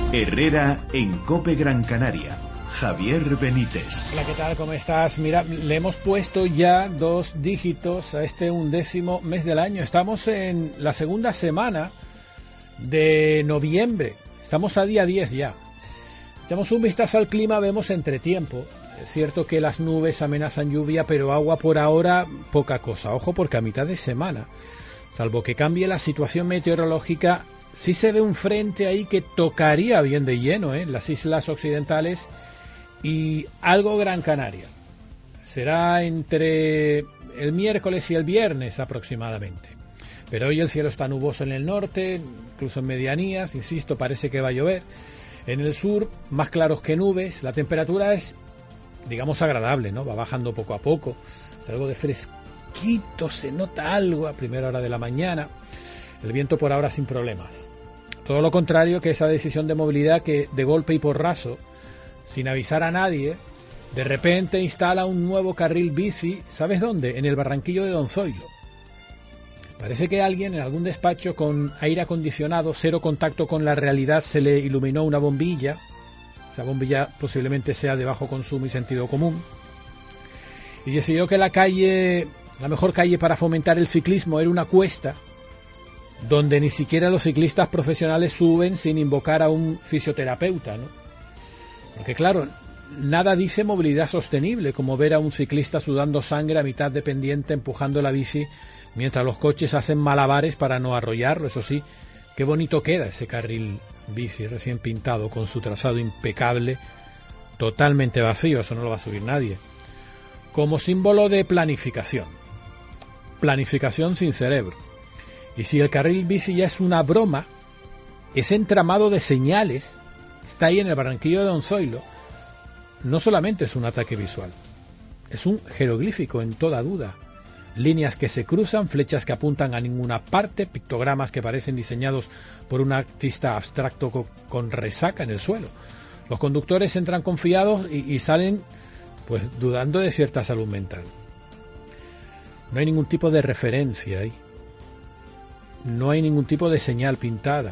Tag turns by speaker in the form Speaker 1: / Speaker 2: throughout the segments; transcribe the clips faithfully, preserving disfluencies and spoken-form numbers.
Speaker 1: Herrera en COPE Gran Canaria. Javier Benítez.
Speaker 2: Hola, ¿qué tal? ¿Cómo estás? Mira, le hemos puesto ya dos dígitos a este undécimo mes del año. Estamos en la segunda semana de noviembre. Estamos a día diez ya. Echamos un vistazo al clima, vemos entretiempo. Es cierto que las nubes amenazan lluvia, pero agua por ahora poca cosa. Ojo, porque a mitad de semana, salvo que cambie la situación meteorológica, sí se ve un frente ahí que tocaría bien de lleno, ¿eh? Las islas occidentales y algo Gran Canaria. Será entre el miércoles y el viernes aproximadamente. Pero hoy el cielo está nuboso en el norte, incluso en medianías, insisto, parece que va a llover. En el sur, más claros que nubes, la temperatura es, digamos, agradable, ¿no? Va bajando poco a poco, es algo de fresquito, se nota algo a primera hora de la mañana. El viento por ahora sin problemas. Todo lo contrario que esa decisión de movilidad que de golpe y porrazo, sin avisar a nadie, de repente instala un nuevo carril bici, ¿sabes dónde? En el Barranquillo de Don Zoilo. Parece que alguien en algún despacho con aire acondicionado, cero contacto con la realidad, se le iluminó una bombilla. Esa bombilla posiblemente sea de bajo consumo y sentido común. Y decidió que la calle, la mejor calle para fomentar el ciclismo era una cuesta, donde ni siquiera los ciclistas profesionales suben sin invocar a un fisioterapeuta, ¿no? Porque claro, nada dice movilidad sostenible como ver a un ciclista sudando sangre a mitad de pendiente empujando la bici mientras los coches hacen malabares para no arrollarlo. Eso sí, qué bonito queda ese carril bici recién pintado con su trazado impecable, totalmente vacío, eso no lo va a subir nadie. Como símbolo de planificación. Planificación sin cerebro. Y si el carril bici ya es una broma, ese entramado de señales está ahí en el Barranquillo de Don Zoilo, no solamente es un ataque visual, es un jeroglífico en toda duda. Líneas que se cruzan, flechas que apuntan a ninguna parte, pictogramas que parecen diseñados por un artista abstracto co- con resaca en el suelo. Los conductores entran confiados y, y salen pues dudando de cierta salud mental. No hay ningún tipo de referencia ahí. No hay ningún tipo de señal pintada.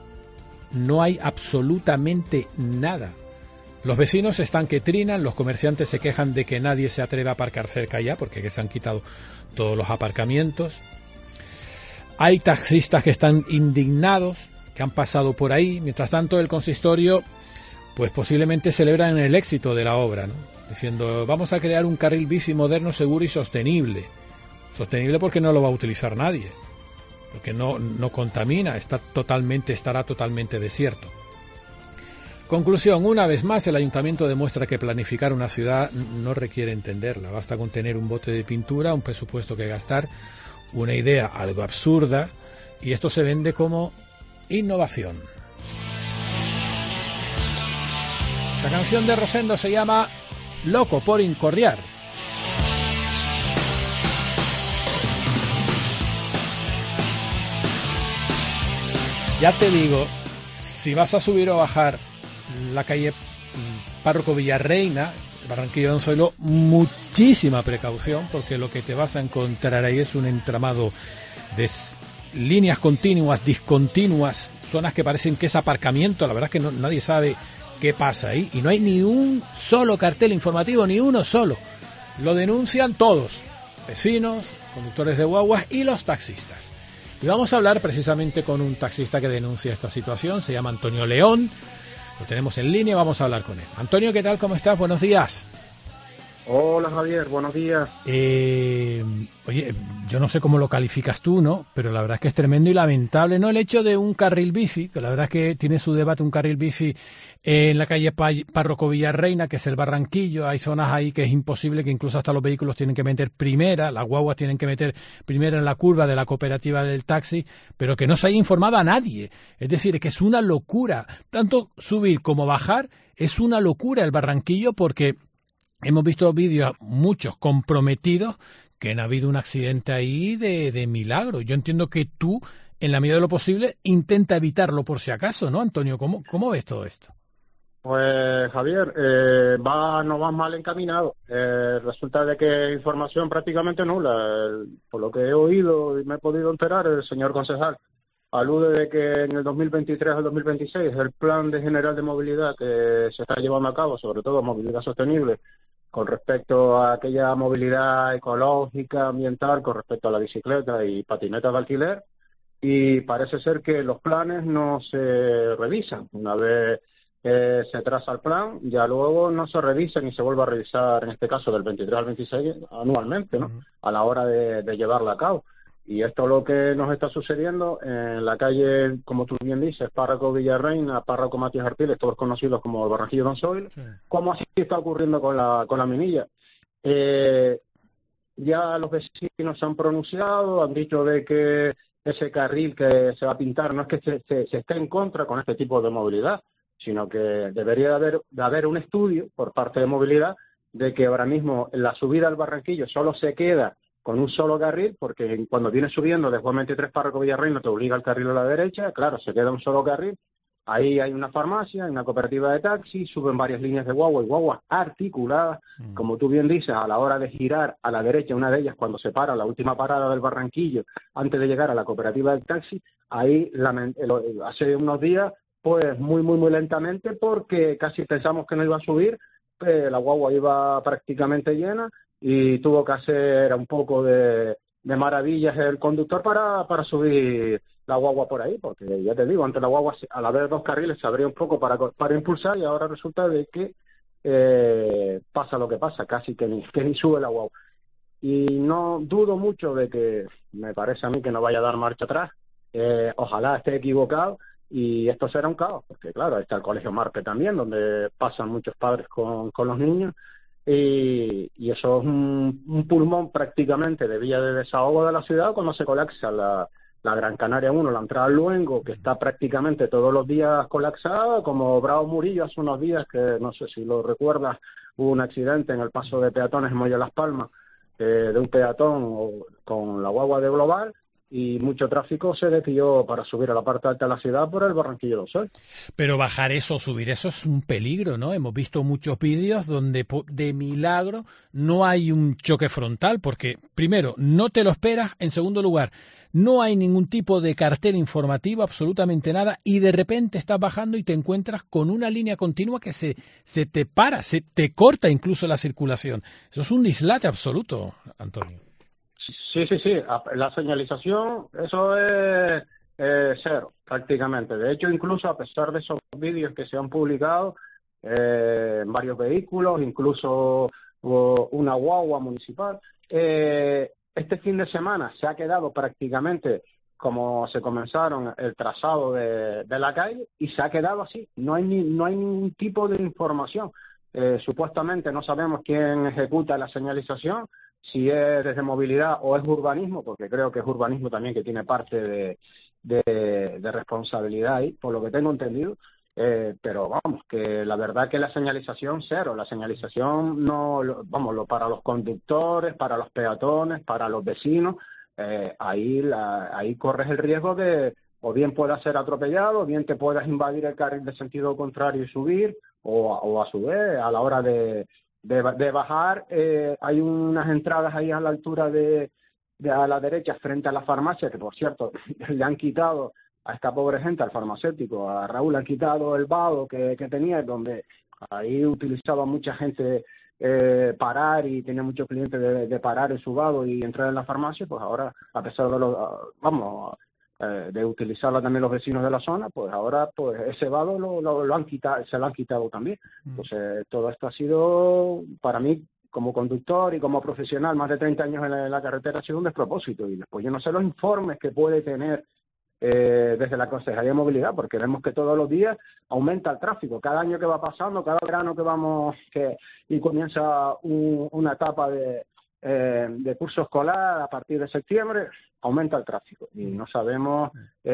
Speaker 2: No hay absolutamente nada. Los vecinos están que trinan, los comerciantes se quejan de que nadie se atreve a aparcar cerca ya, porque se han quitado todos los aparcamientos. Hay taxistas que están indignados, que han pasado por ahí. Mientras tanto, el consistorio, pues posiblemente celebran el éxito de la obra, ¿no? Diciendo, vamos a crear un carril bici moderno, seguro y sostenible. Sostenible porque no lo va a utilizar nadie, porque no, no contamina, está totalmente, estará totalmente desierto. Conclusión, una vez más el ayuntamiento demuestra que planificar una ciudad no requiere entenderla, basta con tener un bote de pintura, un presupuesto que gastar, una idea algo absurda, y esto se vende como innovación. La canción de Rosendo se llama Loco por Incordiar. Ya te digo, si vas a subir o bajar la calle Párroco Villarreina, Barranquillo de Don Zoilo, muchísima precaución, porque lo que te vas a encontrar ahí es un entramado de líneas continuas, discontinuas, zonas que parecen que es aparcamiento. La verdad es que no, nadie sabe qué pasa ahí, y no hay ni un solo cartel informativo, ni uno solo. Lo denuncian todos, vecinos, conductores de guaguas y los taxistas. Y vamos a hablar precisamente con un taxista que denuncia esta situación, se llama Antonio León, lo tenemos en línea, vamos a hablar con él. Antonio, ¿qué tal? ¿Cómo estás? Buenos días.
Speaker 3: Hola Javier, buenos días.
Speaker 2: Eh, oye, yo no sé cómo lo calificas tú, ¿no? Pero la verdad es que es tremendo y lamentable, ¿no? El hecho de un carril bici, que la verdad es que tiene su debate un carril bici en la calle Párroco Villarreina, que es el Barranquillo. Hay zonas ahí que es imposible, que incluso hasta los vehículos tienen que meter primera, las guaguas tienen que meter primera en la curva de la cooperativa del taxi, pero que no se haya informado a nadie. Es decir, que es una locura. Tanto subir como bajar es una locura el Barranquillo, porque hemos visto vídeos, muchos comprometidos, que no ha habido un accidente ahí de, de milagro. Yo entiendo que tú, en la medida de lo posible, intenta evitarlo por si acaso, ¿no, Antonio? ¿Cómo, cómo ves todo esto?
Speaker 3: Pues Javier, eh, va, no vas mal encaminado. Eh, resulta de que información prácticamente nula. El, por lo que he oído y me he podido enterar, el señor concejal alude de que en el dos mil veintitrés al dos mil veintiséis el plan de general de movilidad que se está llevando a cabo, sobre todo movilidad sostenible, con respecto a aquella movilidad ecológica, ambiental, con respecto a la bicicleta y patineta de alquiler, y parece ser que los planes no se revisan. Una vez eh, se traza el plan, ya luego no se revisa ni se vuelve a revisar, en este caso del veintitrés al veintiséis, anualmente, ¿no? Uh-huh. A la hora de, de llevarla a cabo. Y esto es lo que nos está sucediendo en la calle, como tú bien dices, Párroco Villarreina, Párroco Matías Artiles, todos conocidos como el Barranquillo Don Zoilo, sí. Como así está ocurriendo con la con la Minilla. Eh, ya los vecinos se han pronunciado, han dicho de que ese carril que se va a pintar no es que se, se, se esté en contra con este tipo de movilidad, sino que debería de haber, de haber un estudio por parte de movilidad de que ahora mismo la subida al Barranquillo solo se queda con un solo carril, porque cuando vienes subiendo de Juan veintitrés Párroco Villarreina te obliga el carril a la derecha, claro, se queda un solo carril, ahí hay una farmacia, hay una cooperativa de taxi, suben varias líneas de guagua y guaguas articuladas, mm. como tú bien dices, a la hora de girar a la derecha, una de ellas cuando se para la última parada del Barranquillo, antes de llegar a la cooperativa del taxi, ahí hace unos días, pues muy, muy, muy lentamente, porque casi pensamos que no iba a subir, eh, la guagua iba prácticamente llena, y tuvo que hacer un poco de, de maravillas el conductor para, para subir la guagua por ahí, porque ya te digo, antes la guagua al haber dos carriles se abría un poco para, para impulsar y ahora resulta de que eh, pasa lo que pasa, casi que ni, que ni sube la guagua. Y no dudo mucho de que, me parece a mí que no vaya a dar marcha atrás, eh, ojalá esté equivocado y esto será un caos, porque claro, está el Colegio Marte también, donde pasan muchos padres con, con los niños. Y, y eso es un, un pulmón prácticamente de vía de desahogo de la ciudad cuando se colapsa la, la Gran Canaria uno, la entrada al Luengo, que está prácticamente todos los días colapsada, como Bravo Murillo hace unos días, que no sé si lo recuerdas, hubo un accidente en el paso de peatones en Moya Las Palmas, eh, de un peatón con la guagua de Global, y mucho tráfico se desvió para subir a la parte alta de la ciudad por el Barranquillo Don Zoilo.
Speaker 2: Pero bajar eso o subir eso es un peligro, ¿no? Hemos visto muchos vídeos donde de milagro no hay un choque frontal, porque primero, no te lo esperas, en segundo lugar, no hay ningún tipo de cartel informativo, absolutamente nada, y de repente estás bajando y te encuentras con una línea continua que se, se te para, se te corta incluso la circulación. Eso es un dislate absoluto, Antonio.
Speaker 3: Sí, sí, sí. La señalización, eso es eh, cero, prácticamente. De hecho, incluso a pesar de esos vídeos que se han publicado eh, en varios vehículos, incluso uh, una guagua municipal, eh, este fin de semana se ha quedado prácticamente como se comenzaron el trazado de, de la calle y se ha quedado así. No hay ni, no hay ningún tipo de información. Eh, supuestamente no sabemos quién ejecuta la señalización, si es desde movilidad o es urbanismo, porque creo que es urbanismo también que tiene parte de, de, de responsabilidad ahí, por lo que tengo entendido, eh, pero vamos, que la verdad que la señalización cero, la señalización no, vamos, lo, para los conductores, para los peatones, para los vecinos, eh, ahí, la, ahí corres el riesgo de o bien puedas ser atropellado, o bien te puedas invadir el carril de sentido contrario y subir, o, o a su vez, a la hora de De, de bajar, eh, hay unas entradas ahí a la altura de, de a la derecha frente a la farmacia, que por cierto le han quitado a esta pobre gente, al farmacéutico, a Raúl le han quitado el vado que, que tenía, donde ahí utilizaba mucha gente eh, parar y tenía muchos clientes de, de parar en su vado y entrar en la farmacia, pues ahora, a pesar de lo, vamos, eh, de utilizarla también los vecinos de la zona, pues ahora pues ese vado lo, lo, lo han quitado, se lo han quitado también. Entonces todo esto ha sido, para mí, como conductor y como profesional, más de treinta años en la, en la carretera, ha sido un despropósito. Y después yo no sé los informes que puede tener eh, desde la Consejería de Movilidad, porque vemos que todos los días aumenta el tráfico. Cada año que va pasando, cada verano que vamos, que y comienza un, una etapa de Eh, de curso escolar a partir de septiembre, aumenta el tráfico y no sabemos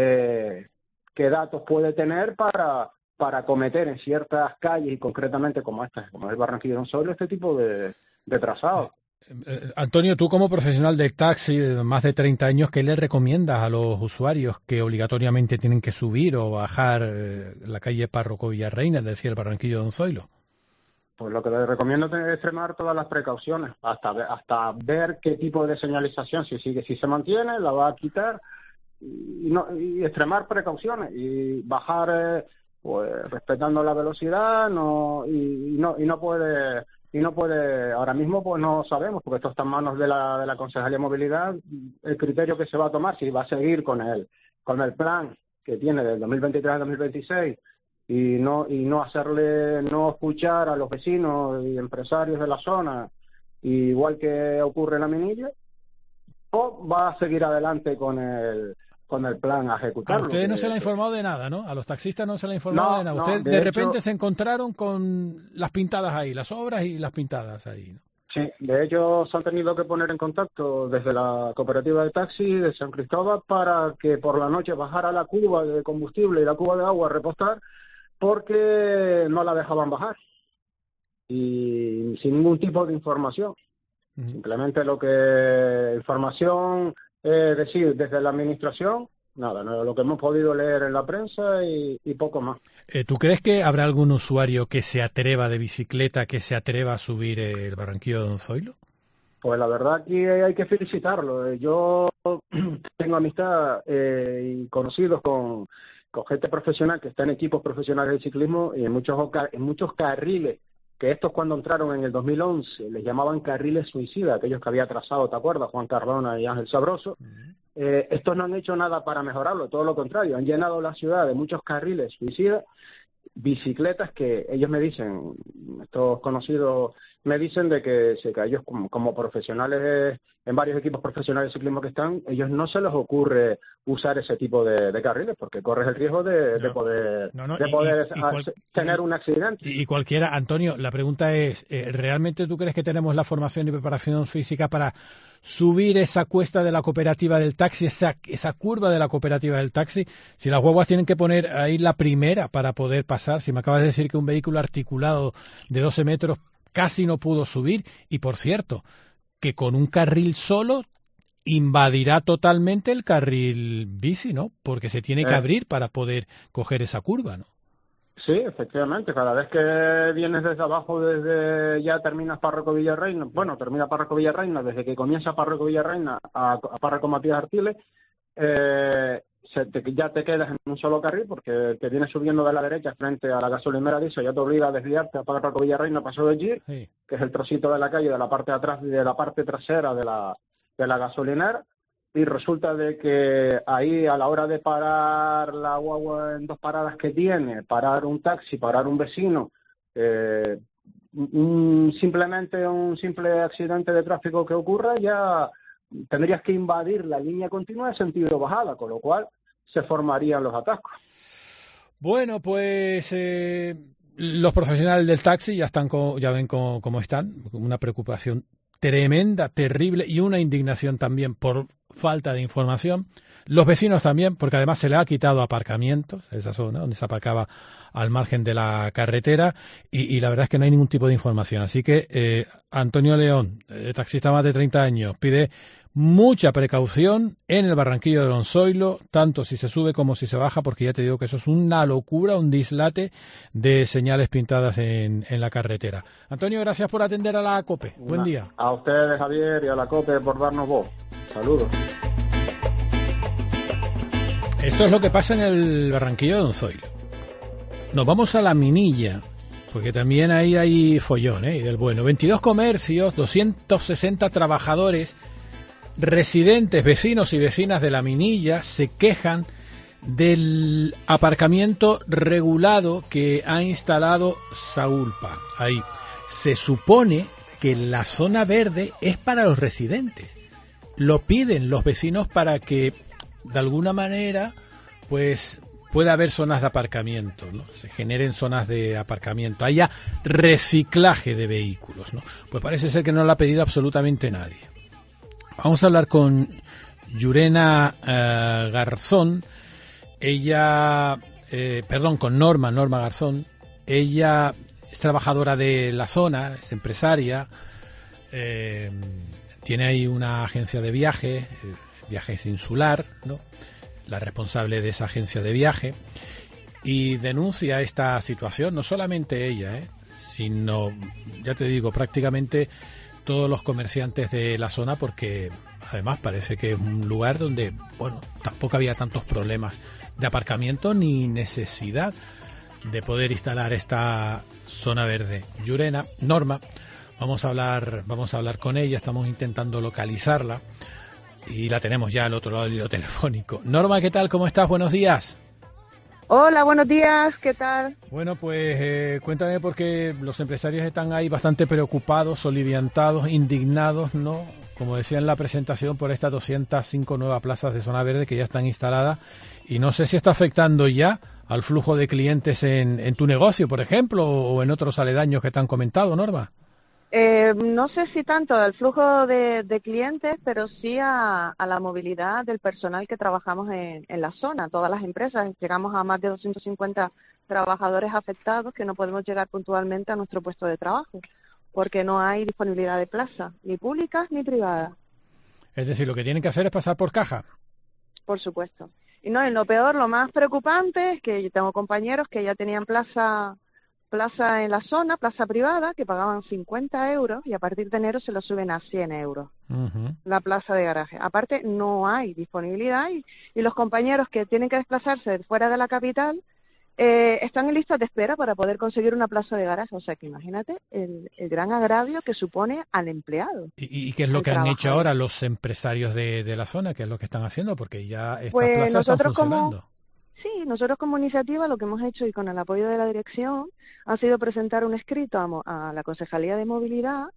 Speaker 3: eh, qué datos puede tener para para cometer en ciertas calles y concretamente como esta, como el Barranquillo Don Zoilo, este tipo de, de trazados.
Speaker 2: Eh, eh, Antonio, tú como profesional del taxi de más de treinta años, ¿qué le recomiendas a los usuarios que obligatoriamente tienen que subir o bajar eh, la calle Párroco Villarreina, es decir, el Barranquillo Don Zoilo?
Speaker 3: Pues lo que les recomiendo es extremar todas las precauciones, hasta ver, hasta ver qué tipo de señalización, si sigue, si se mantiene, la va a quitar, y, no, y extremar precauciones y bajar eh, pues respetando la velocidad, no y, y no y no puede y no puede ahora mismo pues no sabemos, porque esto está en manos de la de la Concejalía de Movilidad, el criterio que se va a tomar, si va a seguir con el con el plan que tiene del dos mil veintitrés al dos mil veintiséis y no y no hacerle no escuchar a los vecinos y empresarios de la zona, igual que ocurre en la Minilla, o va a seguir adelante con el con el plan a ejecutarlo.
Speaker 2: A ustedes no
Speaker 3: que,
Speaker 2: se le ha informado de nada, ¿no? A los taxistas no se le ha informado
Speaker 3: no,
Speaker 2: de nada.
Speaker 3: no,
Speaker 2: Ustedes
Speaker 3: de,
Speaker 2: de
Speaker 3: hecho,
Speaker 2: repente se encontraron con las pintadas ahí, las obras y las pintadas ahí, ¿no?
Speaker 3: Sí, de hecho se han tenido que poner en contacto desde la cooperativa de taxi de San Cristóbal para que por la noche bajara la cuba de combustible y la cuba de agua a repostar, porque no la dejaban bajar y sin ningún tipo de información. Uh-huh. Simplemente lo que información eh, decir desde la administración, nada, no, lo que hemos podido leer en la prensa y, y poco más.
Speaker 2: Eh, ¿Tú crees que habrá algún usuario que se atreva de bicicleta, que se atreva a subir el Barranquillo de Don Zoilo?
Speaker 3: Pues la verdad aquí hay que felicitarlo. Yo tengo amistad eh, y conocidos con, con gente profesional que está en equipos profesionales de ciclismo y en muchos en muchos carriles, que estos cuando entraron en el dos mil once les llamaban carriles suicidas, aquellos que había trazado, ¿te acuerdas? Juan Cardona y Ángel Sabroso. Uh-huh. Eh, estos no han hecho nada para mejorarlo, todo lo contrario, han llenado la ciudad de muchos carriles suicidas, bicicletas que ellos me dicen, estos conocidos me dicen de que, que a ellos como, como profesionales, en varios equipos profesionales de ciclismo que están, ellos no se les ocurre usar ese tipo de, de carriles porque corres el riesgo de, no, de poder,
Speaker 2: no, no,
Speaker 3: de
Speaker 2: y,
Speaker 3: poder
Speaker 2: y, y cual,
Speaker 3: tener un accidente.
Speaker 2: Y, y cualquiera, Antonio, la pregunta es, eh, ¿realmente tú crees que tenemos la formación y preparación física para subir esa cuesta de la cooperativa del taxi, esa, esa curva de la cooperativa del taxi? Si las guaguas tienen que poner ahí la primera para poder pasar, si me acabas de decir que un vehículo articulado de doce metros casi no pudo subir, y por cierto, que con un carril solo invadirá totalmente el carril bici, ¿no? Porque se tiene que eh. abrir para poder coger esa curva, ¿no?
Speaker 3: Sí, efectivamente, cada vez que vienes desde abajo, desde ya terminas Párroco Villarreina, bueno, termina Párroco Villarreina, desde que comienza Párroco Villarreina a, a Párroco Matías Artiles, eh, se te, ya te quedas en un solo carril porque te vienes subiendo de la derecha frente a la gasolinera dice, ya te obliga a desviarte a Párroco Villarreina, Paso de Gir, sí. que es el trocito de la calle de la parte de atrás, de la parte trasera de la, de la gasolinera. Y resulta de que ahí a la hora de parar la guagua en dos paradas que tiene, parar un taxi, parar un vecino, eh, un, simplemente un simple accidente de tráfico que ocurra, ya tendrías que invadir la línea continua en sentido bajada, con lo cual se formarían los atascos.
Speaker 2: Bueno, pues eh, los profesionales del taxi ya están, co- ya ven cómo, cómo están, una preocupación tremenda, terrible y una indignación también por falta de información. Los vecinos también, porque además se le ha quitado aparcamientos, esa zona donde se aparcaba al margen de la carretera, y, y la verdad es que no hay ningún tipo de información. Así que eh, Antonio León, eh, taxista más de treinta años, pide mucha precaución en el Barranquillo de Don Zoilo, tanto si se sube como si se baja, porque ya te digo que eso es una locura, un dislate de señales pintadas en, en la carretera. Antonio, gracias por atender a la COPE. Buen día.
Speaker 3: A ustedes, Javier, y a la COPE por darnos voz. Saludos.
Speaker 2: Esto es lo que pasa en el Barranquillo de Don Zoilo. Nos vamos a la Minilla, porque también ahí hay follón, ¿eh? Y del bueno. veintidós comercios, doscientos sesenta trabajadores, residentes, vecinos y vecinas de la Minilla se quejan del aparcamiento regulado que ha instalado Saúlpa. Ahí se supone que la zona verde es para los residentes. Lo piden los vecinos para que de alguna manera pues pueda haber zonas de aparcamiento, ¿no? Se generen zonas de aparcamiento, haya reciclaje de vehículos, ¿no? Pues parece ser que no lo ha pedido absolutamente nadie. Vamos a hablar con Yurena uh, Garzón, ella, eh, perdón, con Norma, Norma Garzón, ella es trabajadora de la zona, es empresaria, eh, tiene ahí una agencia de viaje, eh, Viajes Insular, ¿no? La responsable de esa agencia de viaje, y denuncia esta situación, no solamente ella, ¿eh? sino, ya te digo, prácticamente todos los comerciantes de la zona, porque además parece que es un lugar donde, bueno, tampoco había tantos problemas de aparcamiento ni necesidad de poder instalar esta zona verde. Llurena, Norma, vamos a hablar, vamos a hablar con ella, estamos intentando localizarla y la tenemos ya al otro lado del hilo telefónico. Norma, ¿qué tal? ¿Cómo estás? Buenos días.
Speaker 4: Hola, buenos días, ¿qué tal?
Speaker 2: Bueno, pues eh, cuéntame, porque los empresarios están ahí bastante preocupados, soliviantados, indignados, ¿no? Como decía en la presentación, por estas doscientas cinco nuevas plazas de zona verde que ya están instaladas, y no sé si está afectando ya al flujo de clientes en, en tu negocio, por ejemplo, o en otros aledaños que te han comentado, Norma.
Speaker 4: Eh, no sé si tanto al flujo de, de clientes, pero sí a, a la movilidad del personal que trabajamos en, en la zona, todas las empresas. Llegamos a más de doscientos cincuenta trabajadores afectados que no podemos llegar puntualmente a nuestro puesto de trabajo, porque no hay disponibilidad de plaza, ni públicas ni privadas.
Speaker 2: Es decir, lo que tienen que hacer es pasar por caja.
Speaker 4: Por supuesto. Y no, y lo peor, lo más preocupante es que yo tengo compañeros que ya tenían plaza plaza en la zona, plaza privada, que pagaban cincuenta euros y a partir de enero se lo suben a cien euros, uh-huh. La plaza de garaje. Aparte, no hay disponibilidad y, y los compañeros que tienen que desplazarse fuera de la capital eh, están en listas de espera para poder conseguir una plaza de garaje. O sea, que imagínate el, el gran agravio que supone al empleado.
Speaker 2: ¿Y, y qué es lo que han hecho ahora los empresarios de, de la zona? ¿Qué es lo que están haciendo? Porque ya estas
Speaker 4: pues
Speaker 2: plazas
Speaker 4: nosotros
Speaker 2: están funcionando.
Speaker 4: Como, sí, nosotros como iniciativa lo que hemos hecho y con el apoyo de la dirección ha sido presentar un escrito a, a la Concejalía de Movilidad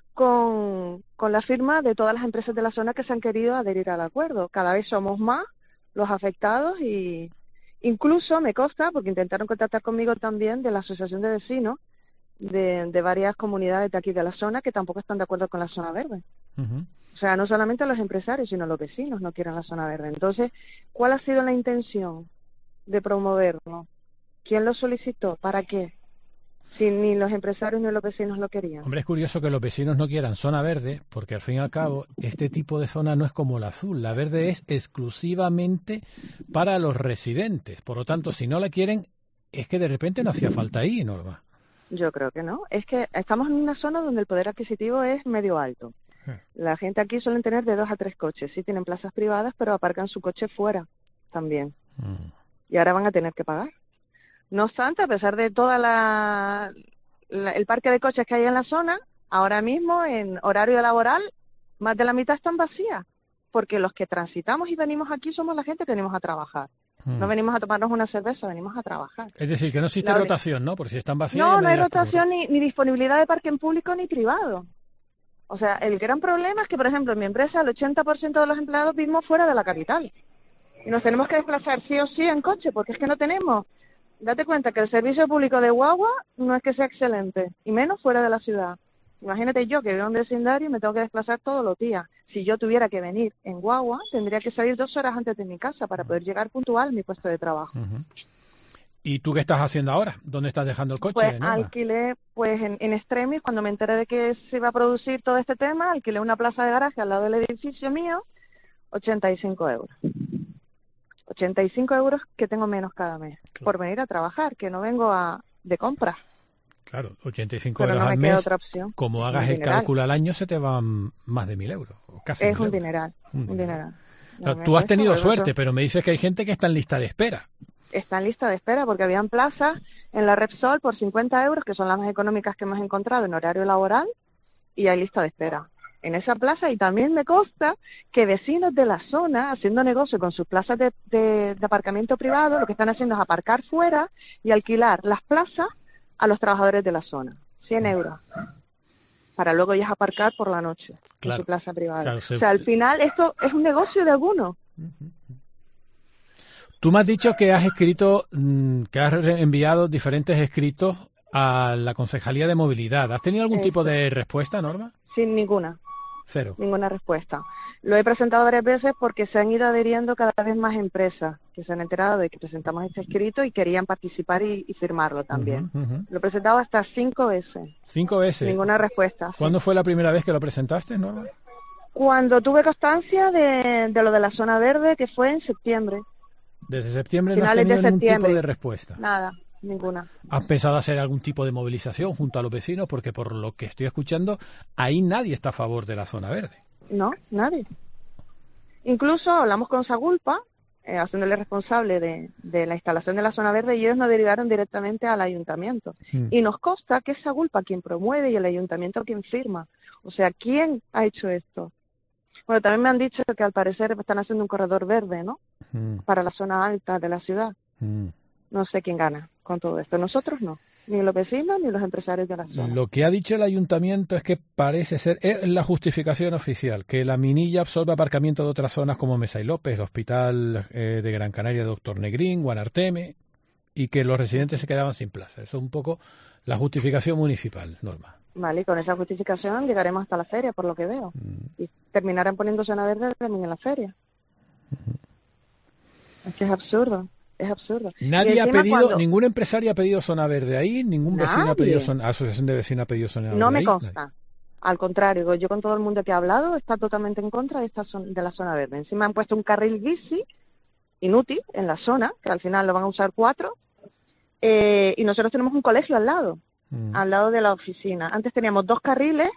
Speaker 4: con, con la firma de todas las empresas de la zona que se han querido adherir al acuerdo. Cada vez somos más los afectados y incluso me consta, porque intentaron contactar conmigo también de la Asociación de Vecinos de, de varias comunidades de aquí de la zona que tampoco están de acuerdo con la zona verde. Uh-huh. O sea, no solamente los empresarios, sino los vecinos no quieren la zona verde. Entonces, ¿cuál ha sido la intención de promoverlo? ¿Quién lo solicitó? ¿Para qué? Si ni los empresarios ni los vecinos lo querían.
Speaker 2: Hombre, es curioso que los vecinos no quieran zona verde, porque al fin y al cabo este tipo de zona no es como la azul. La verde es exclusivamente para los residentes. Por lo tanto, si no la quieren, es que de repente no hacía falta ahí, Norma.
Speaker 4: Yo creo que no. Es que estamos en una zona donde el poder adquisitivo es medio alto. La gente aquí suelen tener de dos a tres coches. Sí tienen plazas privadas, pero aparcan su coche fuera también. Mm. Y ahora van a tener que pagar. No obstante, a pesar de toda la, la el parque de coches que hay en la zona, ahora mismo en horario laboral más de la mitad están vacías, porque los que transitamos y venimos aquí somos la gente que venimos a trabajar. Hmm. No venimos a tomarnos una cerveza, venimos a trabajar.
Speaker 2: Es decir, que no existe la rotación, ¿no? Porque si están vacías...
Speaker 4: No, no hay rotación ni, ni disponibilidad de parque en público ni privado. O sea, el gran problema es que, por ejemplo, en mi empresa el ochenta por ciento de los empleados vivimos fuera de la capital. Y nos tenemos que desplazar sí o sí en coche, porque es que no tenemos... Date cuenta que el servicio público de guagua no es que sea excelente, y menos fuera de la ciudad. Imagínate yo que vivo en un vecindario y me tengo que desplazar todos los días. Si yo tuviera que venir en guagua, tendría que salir dos horas antes de mi casa para poder llegar puntual a mi puesto de trabajo.
Speaker 2: Uh-huh. ¿Y tú qué estás haciendo ahora? ¿Dónde estás dejando el coche?
Speaker 4: Pues
Speaker 2: Norma?
Speaker 4: alquilé, pues en, en Extremis, cuando me enteré de que se iba a producir todo este tema, alquilé una plaza de garaje al lado del edificio mío, ochenta y cinco euros. ochenta y cinco euros que tengo menos cada mes, claro, por venir a trabajar, que no vengo a de compras.
Speaker 2: Claro, ochenta y cinco
Speaker 4: Pero
Speaker 2: euros
Speaker 4: no
Speaker 2: al
Speaker 4: me queda
Speaker 2: mes,
Speaker 4: otra opción.
Speaker 2: como hagas el cálculo al año, se te van más de mil euros. O casi
Speaker 4: es
Speaker 2: mil
Speaker 4: un
Speaker 2: euros.
Speaker 4: dineral, un, un dineral.
Speaker 2: Claro, tú has tenido suerte, pero me dices que hay gente que está en lista de espera.
Speaker 4: Está en lista de espera porque habían plazas en la Repsol por cincuenta euros, que son las más económicas que hemos encontrado en horario laboral, y hay lista de espera en esa plaza. Y también me consta que vecinos de la zona, haciendo negocio con sus plazas de, de, de aparcamiento privado, lo que están haciendo es aparcar fuera y alquilar las plazas a los trabajadores de la zona. cien euros. Para luego ya aparcar por la noche, claro, en su plaza privada. Claro, sí. O sea, al final esto es un negocio de algunos.
Speaker 2: Tú me has dicho que has escrito, que has enviado diferentes escritos a la Concejalía de Movilidad. ¿Has tenido algún Eso. tipo de respuesta, Norma?
Speaker 4: Sin ninguna.
Speaker 2: Cero.
Speaker 4: Ninguna respuesta. Lo he presentado varias veces porque se han ido adheriendo cada vez más empresas que se han enterado de que presentamos este escrito y querían participar y, y firmarlo también. Uh-huh, uh-huh. Lo he presentado hasta cinco veces.
Speaker 2: ¿Cinco veces?
Speaker 4: Ninguna respuesta.
Speaker 2: ¿Cuándo sí. fue la primera vez que lo presentaste, Norma?
Speaker 4: Cuando tuve constancia de, de lo de la zona verde, que fue en septiembre.
Speaker 2: Desde septiembre no has tenido ningún tipo de respuesta.
Speaker 4: Nada, ninguna.
Speaker 2: ¿Has pensado hacer algún tipo de movilización junto a los vecinos? Porque por lo que estoy escuchando, ahí nadie está a favor de la zona verde.
Speaker 4: No, nadie. Incluso hablamos con Sagulpa, eh, haciéndole responsable de, de la instalación de la zona verde, y ellos nos derivaron directamente al ayuntamiento. Mm. Y nos consta que es Sagulpa quien promueve y el ayuntamiento quien firma. O sea, ¿quién ha hecho esto? Bueno, también me han dicho que al parecer están haciendo un corredor verde, ¿no? Mm. Para la zona alta de la ciudad. Mm. No sé quién gana con todo esto. Nosotros no. Ni los vecinos ni los empresarios de la zona.
Speaker 2: Lo que ha dicho el ayuntamiento es que parece ser, es la justificación oficial, que la Minilla absorbe aparcamiento de otras zonas como Mesa y López, el Hospital eh, de Gran Canaria Doctor Negrín, Guanarteme, y que los residentes se quedaban sin plaza. Eso es un poco la justificación municipal, Norma.
Speaker 4: Vale, y con esa justificación llegaremos hasta la feria, por lo que veo. Mm. Y terminarán poniendo zona verde también en la feria. Mm. Es que es absurdo. Es absurdo.
Speaker 2: Nadie ha pedido, cuando... ningún empresario ha pedido zona verde ahí, ningún Nadie. vecino ha pedido zona, asociación de vecinos ha pedido zona verde.
Speaker 4: No me
Speaker 2: ahí.
Speaker 4: consta.
Speaker 2: Nadie.
Speaker 4: Al contrario, yo con todo el mundo que he hablado está totalmente en contra de esta zona, de la zona verde. Encima han puesto un carril bici inútil en la zona, que al final lo van a usar cuatro, eh, y nosotros tenemos un colegio al lado, mm. al lado de la oficina. Antes teníamos dos carriles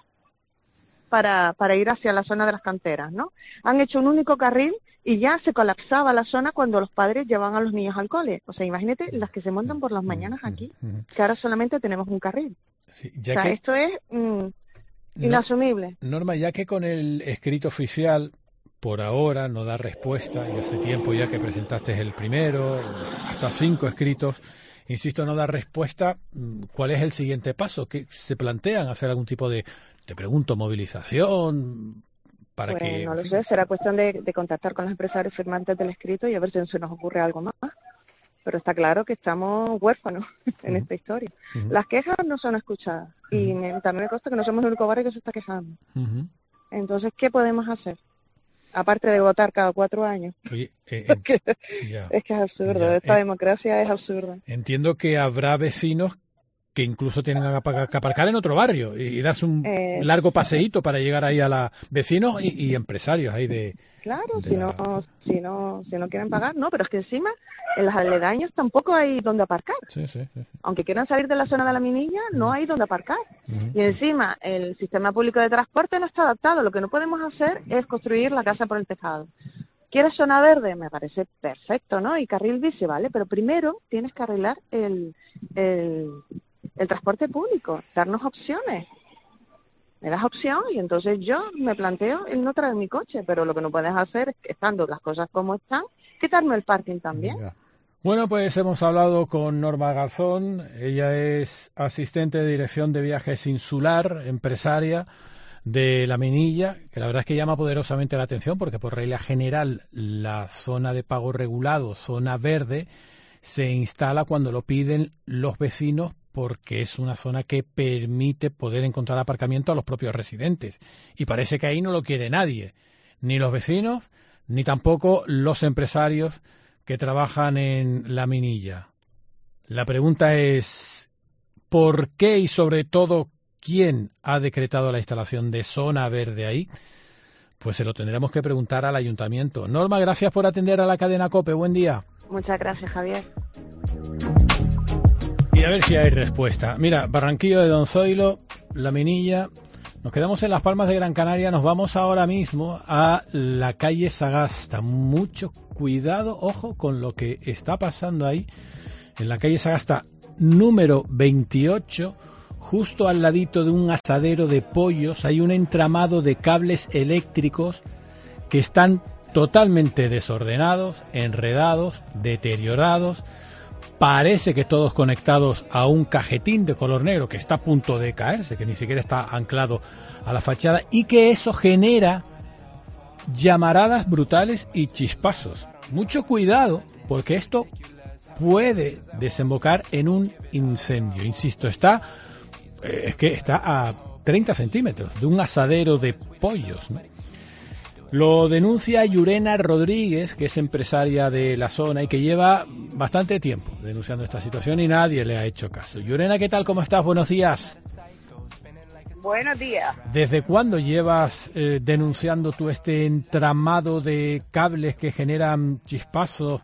Speaker 4: para para ir hacia la zona de las canteras, ¿no? Han hecho un único carril y ya se colapsaba la zona cuando los padres llevaban a los niños al cole. O sea, imagínate las que se montan por las mañanas aquí, que ahora solamente tenemos un carril.
Speaker 2: Sí, ya
Speaker 4: o sea,
Speaker 2: que...
Speaker 4: esto es mm, inasumible.
Speaker 2: Norma, ya que con el escrito oficial, por ahora no da respuesta, y hace tiempo ya que presentaste el primero, hasta cinco escritos, insisto, no da respuesta, ¿cuál es el siguiente paso? ¿Qué se plantean? ¿Hacer algún tipo de, te pregunto, movilización? Para
Speaker 4: pues
Speaker 2: que,
Speaker 4: no lo sé, será cuestión de, de contactar con los empresarios firmantes del escrito y a ver si se nos ocurre algo más. Pero está claro que estamos huérfanos en uh-huh. esta historia. Uh-huh. Las quejas no son escuchadas uh-huh. y me, también me consta que no somos el único barrio que se está quejando. Uh-huh. Entonces, ¿qué podemos hacer? Aparte de votar cada cuatro años.
Speaker 2: Oye, eh,
Speaker 4: es, que,
Speaker 2: ya,
Speaker 4: es que es absurdo, ya, esta eh, democracia es absurda.
Speaker 2: Entiendo que habrá vecinos que incluso tienen que aparcar en otro barrio y, y darse un eh, largo paseíto para llegar ahí a la vecinos y, y empresarios ahí de
Speaker 4: claro
Speaker 2: de
Speaker 4: si
Speaker 2: la...
Speaker 4: no si no si no quieren pagar no, pero es que encima en los aledaños tampoco hay donde aparcar.
Speaker 2: Sí, sí, sí, sí.
Speaker 4: Aunque quieran salir de la zona de la Minilla, uh-huh. no hay donde aparcar. Uh-huh. Y encima el sistema público de transporte no está adaptado. Lo que no podemos hacer es construir la casa por el tejado. ¿Quieres zona verde? Me parece perfecto, ¿no? Y carril bici, ¿vale? Pero primero tienes que arreglar el el el transporte público, darnos opciones. Me das opción y entonces yo me planteo el no traer mi coche, pero lo que no puedes hacer es, estando las cosas como están, quitarme el parking también.
Speaker 2: Ya. Bueno, pues hemos hablado con Norma Garzón, ella es asistente de dirección de viajes insular, empresaria de La Minilla, que la verdad es que llama poderosamente la atención porque por regla general la zona de pago regulado, zona verde, se instala cuando lo piden los vecinos porque es una zona que permite poder encontrar aparcamiento a los propios residentes. Y parece que ahí no lo quiere nadie, ni los vecinos, ni tampoco los empresarios que trabajan en La Minilla. La pregunta es, ¿por qué y sobre todo quién ha decretado la instalación de zona verde ahí? Pues se lo tendremos que preguntar al ayuntamiento. Norma, gracias por atender a la cadena COPE. Buen día.
Speaker 4: Muchas gracias, Javier.
Speaker 2: Y a ver si hay respuesta. Mira, Barranquillo de Don Zoilo, La Minilla, nos quedamos en Las Palmas de Gran Canaria, nos vamos ahora mismo a la calle Sagasta. Mucho cuidado, ojo, con lo que está pasando ahí, en la calle Sagasta número veintiocho, justo al ladito de un asadero de pollos, hay un entramado de cables eléctricos que están totalmente desordenados, enredados, deteriorados. Parece que todos conectados a un cajetín de color negro que está a punto de caerse, que ni siquiera está anclado a la fachada, y que eso genera llamaradas brutales y chispazos. Mucho cuidado, porque esto puede desembocar en un incendio. Insisto, está eh, es que está a treinta centímetros de un asadero de pollos, ¿no? Lo denuncia Yurena Rodríguez, que es empresaria de la zona y que lleva bastante tiempo denunciando esta situación y nadie le ha hecho caso. Yurena, ¿qué tal? ¿Cómo estás? Buenos días.
Speaker 5: Buenos días.
Speaker 2: ¿Desde cuándo llevas eh, denunciando tú este entramado de cables que generan chispazos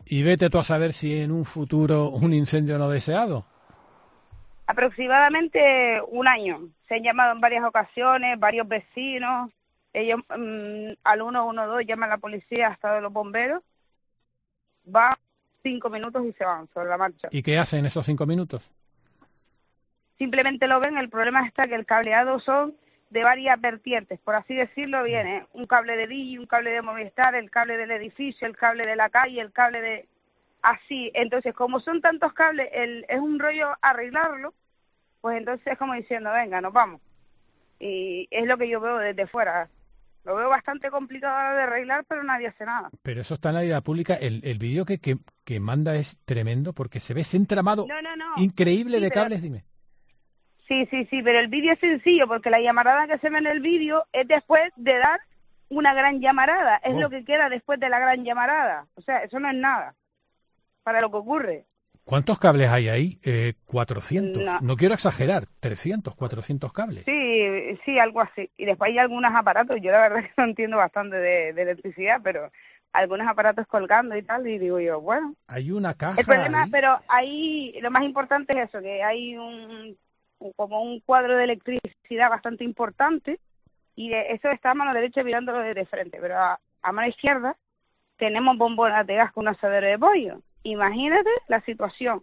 Speaker 2: Y vete tú a saber si en un futuro un incendio no deseado.
Speaker 5: Aproximadamente un año. Se han llamado en varias ocasiones, varios vecinos. Ellos mmm, al uno uno dos llaman a la policía hasta de los bomberos. Va cinco minutos y se van sobre la marcha.
Speaker 2: ¿Y qué hacen esos cinco minutos?
Speaker 5: Simplemente lo ven. El problema está que el cableado son de varias vertientes, por así decirlo. Viene un cable de Digi, un cable de Movistar, el cable del edificio, el cable de la calle, el cable de... Así, entonces, como son tantos cables, el, es un rollo arreglarlo, pues entonces es como diciendo, venga, nos vamos. Y es lo que yo veo desde fuera. Lo veo bastante complicado de arreglar, pero nadie hace nada.
Speaker 2: Pero eso está en la vida pública. El, el vídeo que, que, que manda es tremendo, porque se ve ese entramado
Speaker 5: no, no, no.
Speaker 2: increíble
Speaker 5: sí,
Speaker 2: de
Speaker 5: pero...
Speaker 2: cables, dime.
Speaker 5: Sí, sí, sí, pero el vídeo es sencillo, porque la llamarada que se ve en el vídeo es después de dar una gran llamarada. Es oh. lo que queda después de la gran llamarada. O sea, eso no es nada para lo que ocurre.
Speaker 2: ¿Cuántos cables hay ahí? Eh, cuatrocientos.
Speaker 5: No.
Speaker 2: no quiero exagerar. trescientos, cuatrocientos cables.
Speaker 5: Sí, sí, algo así. Y después hay algunos aparatos. Yo la verdad es que no entiendo bastante de, de electricidad, pero algunos aparatos colgando y tal. Y digo yo, bueno.
Speaker 2: Hay una caja
Speaker 5: El problema,
Speaker 2: ahí.
Speaker 5: pero ahí lo más importante es eso, que hay un, un como un cuadro de electricidad bastante importante. Y de eso está a mano derecha mirándolo de frente. Pero a, a mano izquierda tenemos bombonas de gas con un asadero de pollo. Imagínate la situación.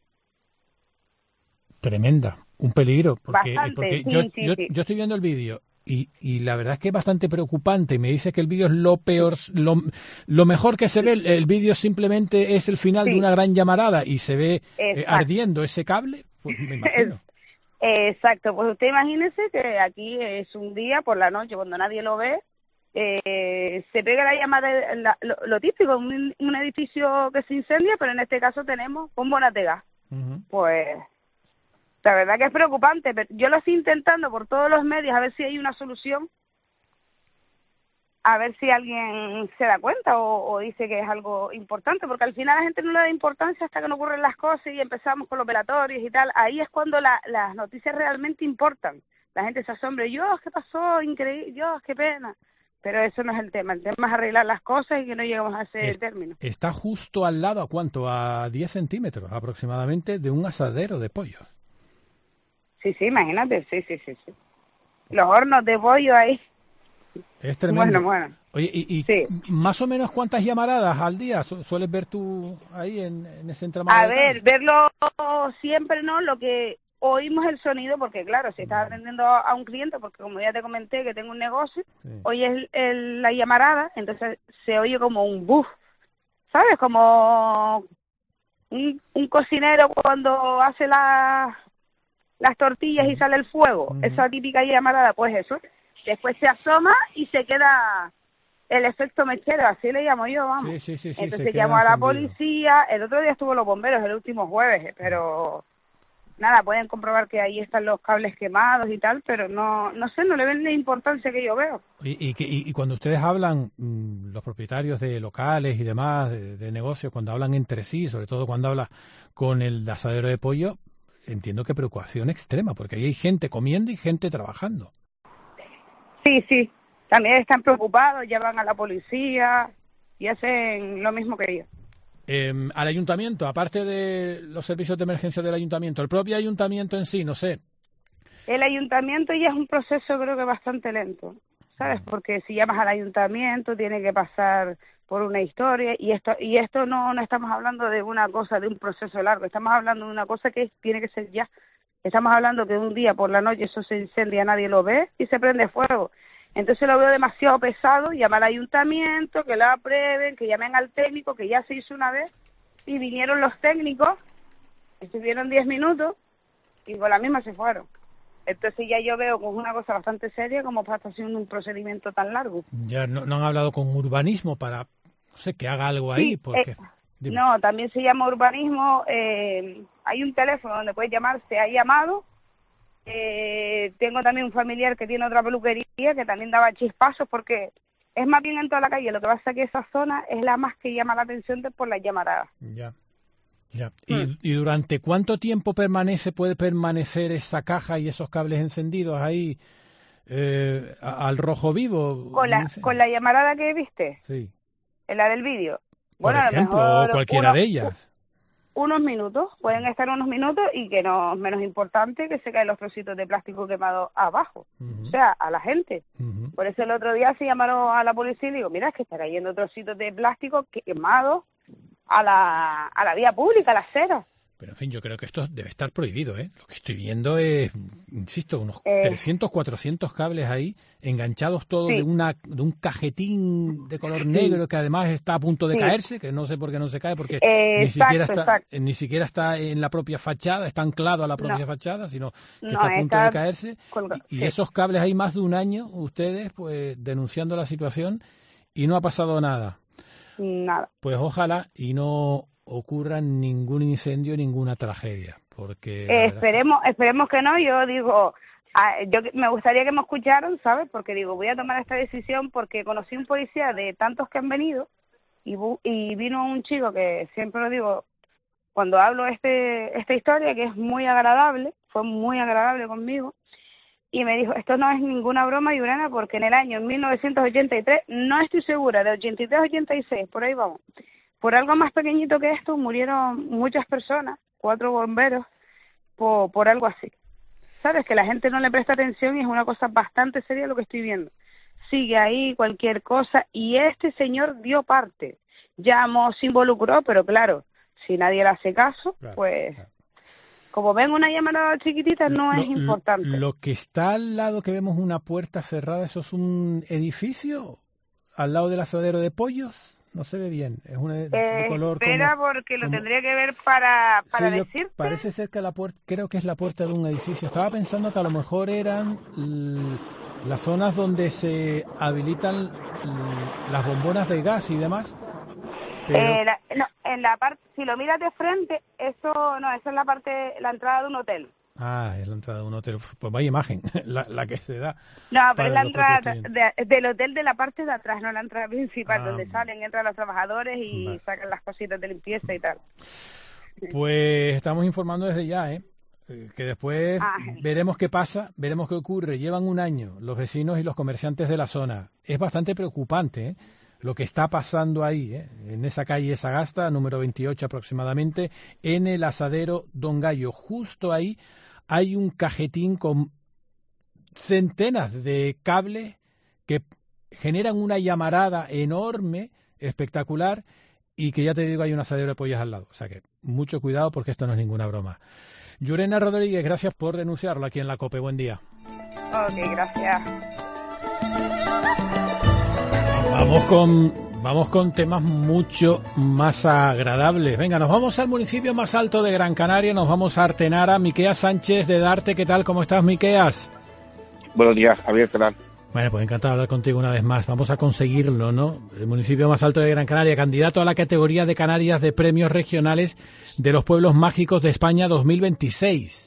Speaker 2: Tremenda, un peligro. Porque,
Speaker 5: Bastante,
Speaker 2: porque
Speaker 5: sí,
Speaker 2: yo,
Speaker 5: sí,
Speaker 2: yo,
Speaker 5: sí.
Speaker 2: yo estoy viendo el vídeo y, y la verdad es que es bastante preocupante. Me dice que el vídeo es lo peor, lo, lo mejor que se ve. El, el vídeo simplemente es el final sí. de una gran llamarada y se ve eh, ardiendo ese cable. Pues me imagino.
Speaker 5: Exacto, pues usted imagínese que aquí es un día por la noche cuando nadie lo ve. Eh, se pega la llamada, la, lo, lo típico, un, un edificio que se incendia, pero en este caso tenemos bombonas de gas. Uh-huh. Pues la verdad que es preocupante, pero yo lo estoy intentando por todos los medios a ver si hay una solución, a ver si alguien se da cuenta o, o dice que es algo importante, porque al final la gente no le da importancia hasta que no ocurren las cosas y empezamos con los velatorios y tal. Ahí es cuando la, las noticias realmente importan. La gente se asombra, Dios, ¿qué pasó? Increíble, Dios, qué pena. Pero eso no es el tema, el tema es arreglar las cosas y que no lleguemos a ese es, término.
Speaker 2: Está justo al lado, ¿a cuánto? A diez centímetros aproximadamente de un asadero de pollos.
Speaker 5: Sí, sí, imagínate, sí, sí, sí. sí. Los hornos de pollo ahí.
Speaker 2: Es tremendo.
Speaker 5: Bueno, bueno.
Speaker 2: Oye, ¿y, y sí. más o menos cuántas llamaradas al día sueles ver tú ahí en, en ese entramado?
Speaker 5: A ver, verlo siempre no, lo que... Oímos el sonido porque, claro, si estás atendiendo a un cliente, porque como ya te comenté que tengo un negocio, sí. oyes el, el, la llamarada, entonces se oye como un buf, ¿sabes? Como un, un cocinero cuando hace la, las tortillas y sale el fuego, uh-huh. esa típica llamarada, pues eso. Después se asoma y se queda el efecto mechero, así le llamo yo, vamos.
Speaker 2: Sí, sí, sí, sí,
Speaker 5: entonces llamo a la policía, el otro día estuvo los bomberos, el último jueves, pero... Nada, pueden comprobar que ahí están los cables quemados y tal, pero no no sé, no le ven la importancia que yo veo.
Speaker 2: Y, y, y, y cuando ustedes hablan, mmm, los propietarios de locales y demás, de, de negocios, cuando hablan entre sí, sobre todo cuando habla con el asadero de pollo, entiendo que preocupación extrema, porque ahí hay gente comiendo y gente trabajando.
Speaker 5: Sí, sí, también están preocupados, llaman a la policía y hacen lo mismo que ellos.
Speaker 2: Eh, al ayuntamiento, aparte de los servicios de emergencia del ayuntamiento, el propio ayuntamiento en sí, no sé.
Speaker 5: El ayuntamiento ya es un proceso creo que bastante lento, ¿sabes? Porque si llamas al ayuntamiento tiene que pasar por una historia y esto y esto no no estamos hablando de una cosa, de un proceso largo, estamos hablando de una cosa que tiene que ser ya. Estamos hablando que un día por la noche eso se incendia, nadie lo ve y se prende fuego. Entonces lo veo demasiado pesado, llama al ayuntamiento, que lo aprueben, que llamen al técnico, que ya se hizo una vez, y vinieron los técnicos, estuvieron diez minutos, y con la misma se fueron. Entonces ya yo veo que es una cosa bastante seria como para estar haciendo un procedimiento tan largo.
Speaker 2: Ya no, no han hablado con urbanismo para, no sé, que haga algo ahí,
Speaker 5: sí,
Speaker 2: porque...
Speaker 5: Eh, no, también se llama urbanismo, eh, hay un teléfono donde puedes llamar, se ha llamado. Eh, tengo también un familiar que tiene otra peluquería que también daba chispazos porque es más bien en toda la calle, lo que pasa es que esa zona es la más que llama la atención de por las llamaradas.
Speaker 2: Ya, ya. ¿Y,
Speaker 5: hmm.
Speaker 2: ¿Y durante cuánto tiempo permanece, puede permanecer esa caja y esos cables encendidos ahí eh, al rojo vivo?
Speaker 5: ¿Con la, ¿Con la llamarada que viste?
Speaker 2: Sí.
Speaker 5: ¿En la del vídeo? Bueno,
Speaker 2: por ejemplo,
Speaker 5: a lo mejor
Speaker 2: o cualquiera
Speaker 5: uno,
Speaker 2: de ellas.
Speaker 5: Unos minutos, pueden estar unos minutos y que no menos importante que se caen los trocitos de plástico quemados abajo,
Speaker 2: Uh-huh.
Speaker 5: o sea, a la gente.
Speaker 2: Uh-huh.
Speaker 5: Por eso el otro día se llamaron a la policía y digo, mira, es que está cayendo trocitos de plástico quemados a la, a la vía pública, a la acera.
Speaker 2: Pero, en fin, yo creo que esto debe estar prohibido, ¿eh? Lo que estoy viendo es, insisto, unos
Speaker 5: Eh,
Speaker 2: trescientos, cuatrocientos cables ahí, enganchados todos
Speaker 5: sí.
Speaker 2: de una de un cajetín de color
Speaker 5: Sí.
Speaker 2: negro que además está a punto de
Speaker 5: Sí.
Speaker 2: caerse, que no sé por qué no se cae, porque
Speaker 5: Eh,
Speaker 2: ni
Speaker 5: exacto,
Speaker 2: siquiera está
Speaker 5: exacto.
Speaker 2: ni siquiera está en la propia fachada, está anclado a la propia
Speaker 5: No.
Speaker 2: fachada, sino que
Speaker 5: No,
Speaker 2: está a punto
Speaker 5: está
Speaker 2: de caerse.
Speaker 5: colga-
Speaker 2: Y, y
Speaker 5: sí.
Speaker 2: esos cables hay más de un año, ustedes, pues, denunciando la situación y no ha pasado nada.
Speaker 5: Nada.
Speaker 2: Pues ojalá y no ocurra ningún incendio, ninguna tragedia, porque la
Speaker 5: Eh,
Speaker 2: verdad-
Speaker 5: esperemos, esperemos que no. Yo digo, ah, yo me gustaría que me escucharan, ¿sabes? Porque digo, voy a tomar esta decisión porque conocí un policía de tantos que han venido y, bu- y vino un chico que siempre lo digo cuando hablo este esta historia, que es muy agradable, fue muy agradable conmigo, y me dijo, esto no es ninguna broma, Yurena, porque en el año mil novecientos ochenta y tres, no estoy segura, de ochenta y tres a ochenta y seis, por ahí vamos, por algo más pequeñito que esto murieron muchas personas, cuatro bomberos, por, por algo así. ¿Sabes? Que la gente no le presta atención y es una cosa bastante seria lo que estoy viendo. Sigue ahí cualquier cosa y este señor dio parte. Llamó, se involucró, pero claro, si nadie le hace caso,
Speaker 2: Claro,
Speaker 5: pues
Speaker 2: claro.
Speaker 5: como ven una llamada chiquitita no
Speaker 2: Lo-
Speaker 5: es importante.
Speaker 2: Lo que está al lado, que vemos una puerta cerrada, ¿eso es un edificio? ¿Al lado del asadero de pollos? No se ve bien, es una de, de
Speaker 5: Eh,
Speaker 2: color
Speaker 5: espera,
Speaker 2: como...
Speaker 5: porque lo
Speaker 2: como-
Speaker 5: tendría que ver para, para
Speaker 2: Sí, yo-
Speaker 5: decirte.
Speaker 2: parece ser que la puerta, creo que es la puerta de un edificio. Estaba pensando que a lo mejor eran l- las zonas donde se habilitan l- las bombonas de gas y demás. Pero,
Speaker 5: Eh, la- no, en la parte, si lo miras de frente, eso no, eso es la parte, la entrada de un hotel.
Speaker 2: ah, es la entrada de un hotel. Uf, pues vaya imagen, la, la que se da.
Speaker 5: No, pero
Speaker 2: para
Speaker 5: es la
Speaker 2: los propios
Speaker 5: entrada
Speaker 2: clientes.
Speaker 5: de- del hotel de la parte de atrás, no la entrada principal,
Speaker 2: Ah,
Speaker 5: donde salen, entran los trabajadores y
Speaker 2: vale.
Speaker 5: sacan las cositas de limpieza y tal.
Speaker 2: Pues estamos informando desde ya, ¿eh? Eh, Que después
Speaker 5: Ah.
Speaker 2: veremos qué pasa, veremos qué ocurre. Llevan un año los vecinos y los comerciantes de la zona. Es bastante preocupante, ¿eh? Lo que está pasando ahí, ¿eh? En esa calle Sagasta, número veintiocho aproximadamente, en el asadero Don Gallo. Justo ahí hay un cajetín con centenas de cables que generan una llamarada enorme, espectacular, y que ya te digo, hay un asadero de pollos al lado. O sea que mucho cuidado porque esto no es ninguna broma. Yurena Rodríguez, gracias por denunciarlo aquí en la COPE. Buen día.
Speaker 5: Ok, gracias.
Speaker 2: Vamos con, vamos con temas mucho más agradables. Venga, nos vamos al municipio más alto de Gran Canaria, nos vamos a Artenara. Miqueas Sánchez de Darte, ¿qué tal? ¿Cómo estás, Miqueas?
Speaker 6: Buenos días, Javier, ¿qué tal?
Speaker 2: Bueno, pues encantado de hablar contigo una vez más. Vamos a conseguirlo, ¿no? El municipio más alto de Gran Canaria, candidato a la categoría de Canarias de premios regionales de los pueblos mágicos de España dos mil veintiséis.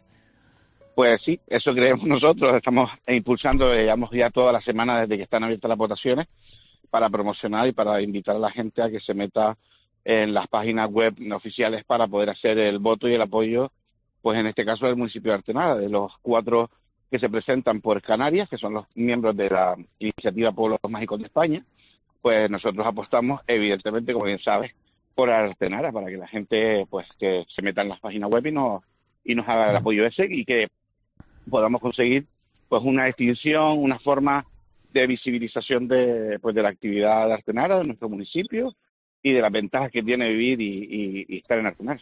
Speaker 6: Pues sí, eso creemos nosotros. Estamos impulsando, eh, llevamos ya toda la semana desde que están abiertas las votaciones para promocionar y para invitar a la gente a que se meta en las páginas web oficiales para poder hacer el voto y el apoyo, pues en este caso del municipio de Artenara, de los cuatro que se presentan por Canarias, que son los miembros de la iniciativa Pueblos Mágicos de España. Pues nosotros apostamos, evidentemente, como bien sabes, por Artenara, para que la gente pues que se meta en las páginas web y nos, y nos haga el apoyo ese y que podamos conseguir pues una extinción, una forma de visibilización de pues de la actividad de Artenara, de nuestro municipio y de las ventajas que tiene vivir y, y, y estar en Artenara.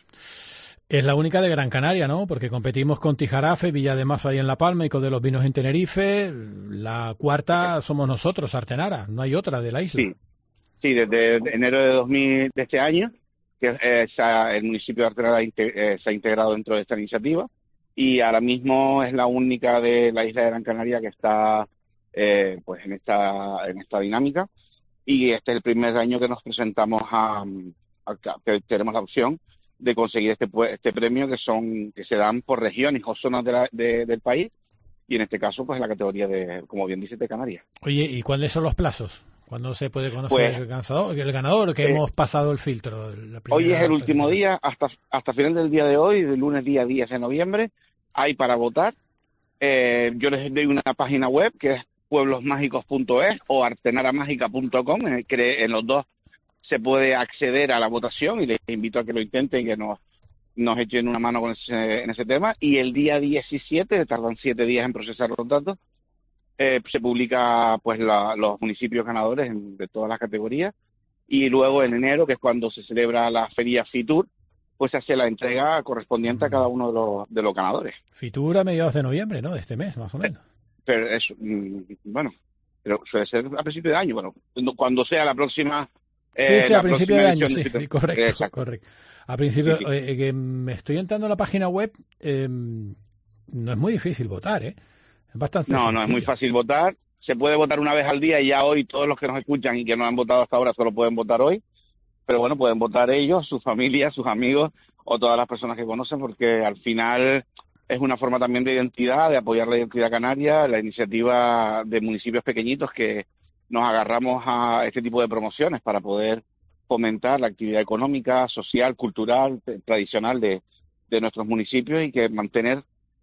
Speaker 2: Es la única de Gran Canaria, ¿no? Porque competimos con Tijarafe, Villa de Mazo ahí en La Palma y con de los Vinos en Tenerife. La cuarta somos nosotros, Artenara. No hay otra de la isla.
Speaker 6: Sí, sí, desde enero de dos mil de este año que eh, se ha- el municipio de Artenara inte- eh, se ha integrado dentro de esta iniciativa y ahora mismo es la única de la isla de Gran Canaria que está eh, pues en esta en esta dinámica y este es el primer año que nos presentamos a, a que tenemos la opción de conseguir este pu- este premio que son que se dan por regiones o zonas de la- de- del país y en este caso pues en la categoría de, como bien dice, de Canarias.
Speaker 2: Oye, ¿y cuáles son los plazos? ¿Cuándo se puede conocer
Speaker 6: Pues,
Speaker 2: el ganador? El ganador que
Speaker 6: eh,
Speaker 2: hemos pasado el filtro. La
Speaker 6: Hoy
Speaker 2: primera
Speaker 6: es el último
Speaker 2: presentación.
Speaker 6: día, hasta hasta final del día de hoy, del lunes día diez de noviembre, hay para votar. Eh, yo les doy una página web que es pueblosmágicos punto es o artenaramágica punto com, en, el que en los dos se puede acceder a la votación y les invito a que lo intenten y que nos, nos echen una mano con ese, en ese tema. Y el día diecisiete, tardan siete días en procesar los datos, eh, se publica pues la, los municipios ganadores en, de todas las categorías, y luego en enero, que es cuando se celebra la feria Fitur, pues se hace la entrega correspondiente a cada uno de los, de los ganadores.
Speaker 2: Fitur a mediados de noviembre, ¿no? De este mes, más o menos.
Speaker 6: Pero es, bueno, pero suele ser a principio de año, bueno, cuando sea la próxima...
Speaker 2: Eh, sí, sí, a principio de año, sí,
Speaker 6: de
Speaker 2: sí, correcto, Exacto. correcto. A principio, sí, sí. Eh, que me estoy entrando en la página web, eh, no es muy difícil votar, ¿eh? Es bastante
Speaker 6: No,
Speaker 2: sencillo.
Speaker 6: no, es muy fácil votar. Se puede votar una vez al día y ya hoy todos los que nos escuchan y que no han votado hasta ahora solo pueden votar hoy. Pero bueno, pueden votar ellos, sus familias, sus amigos o todas las personas que conocen, porque al final es una forma también de identidad, de apoyar la identidad canaria, la iniciativa de municipios pequeñitos que nos agarramos a este tipo de promociones para poder fomentar la actividad económica, social, cultural, tradicional de, de nuestros municipios, y que mantener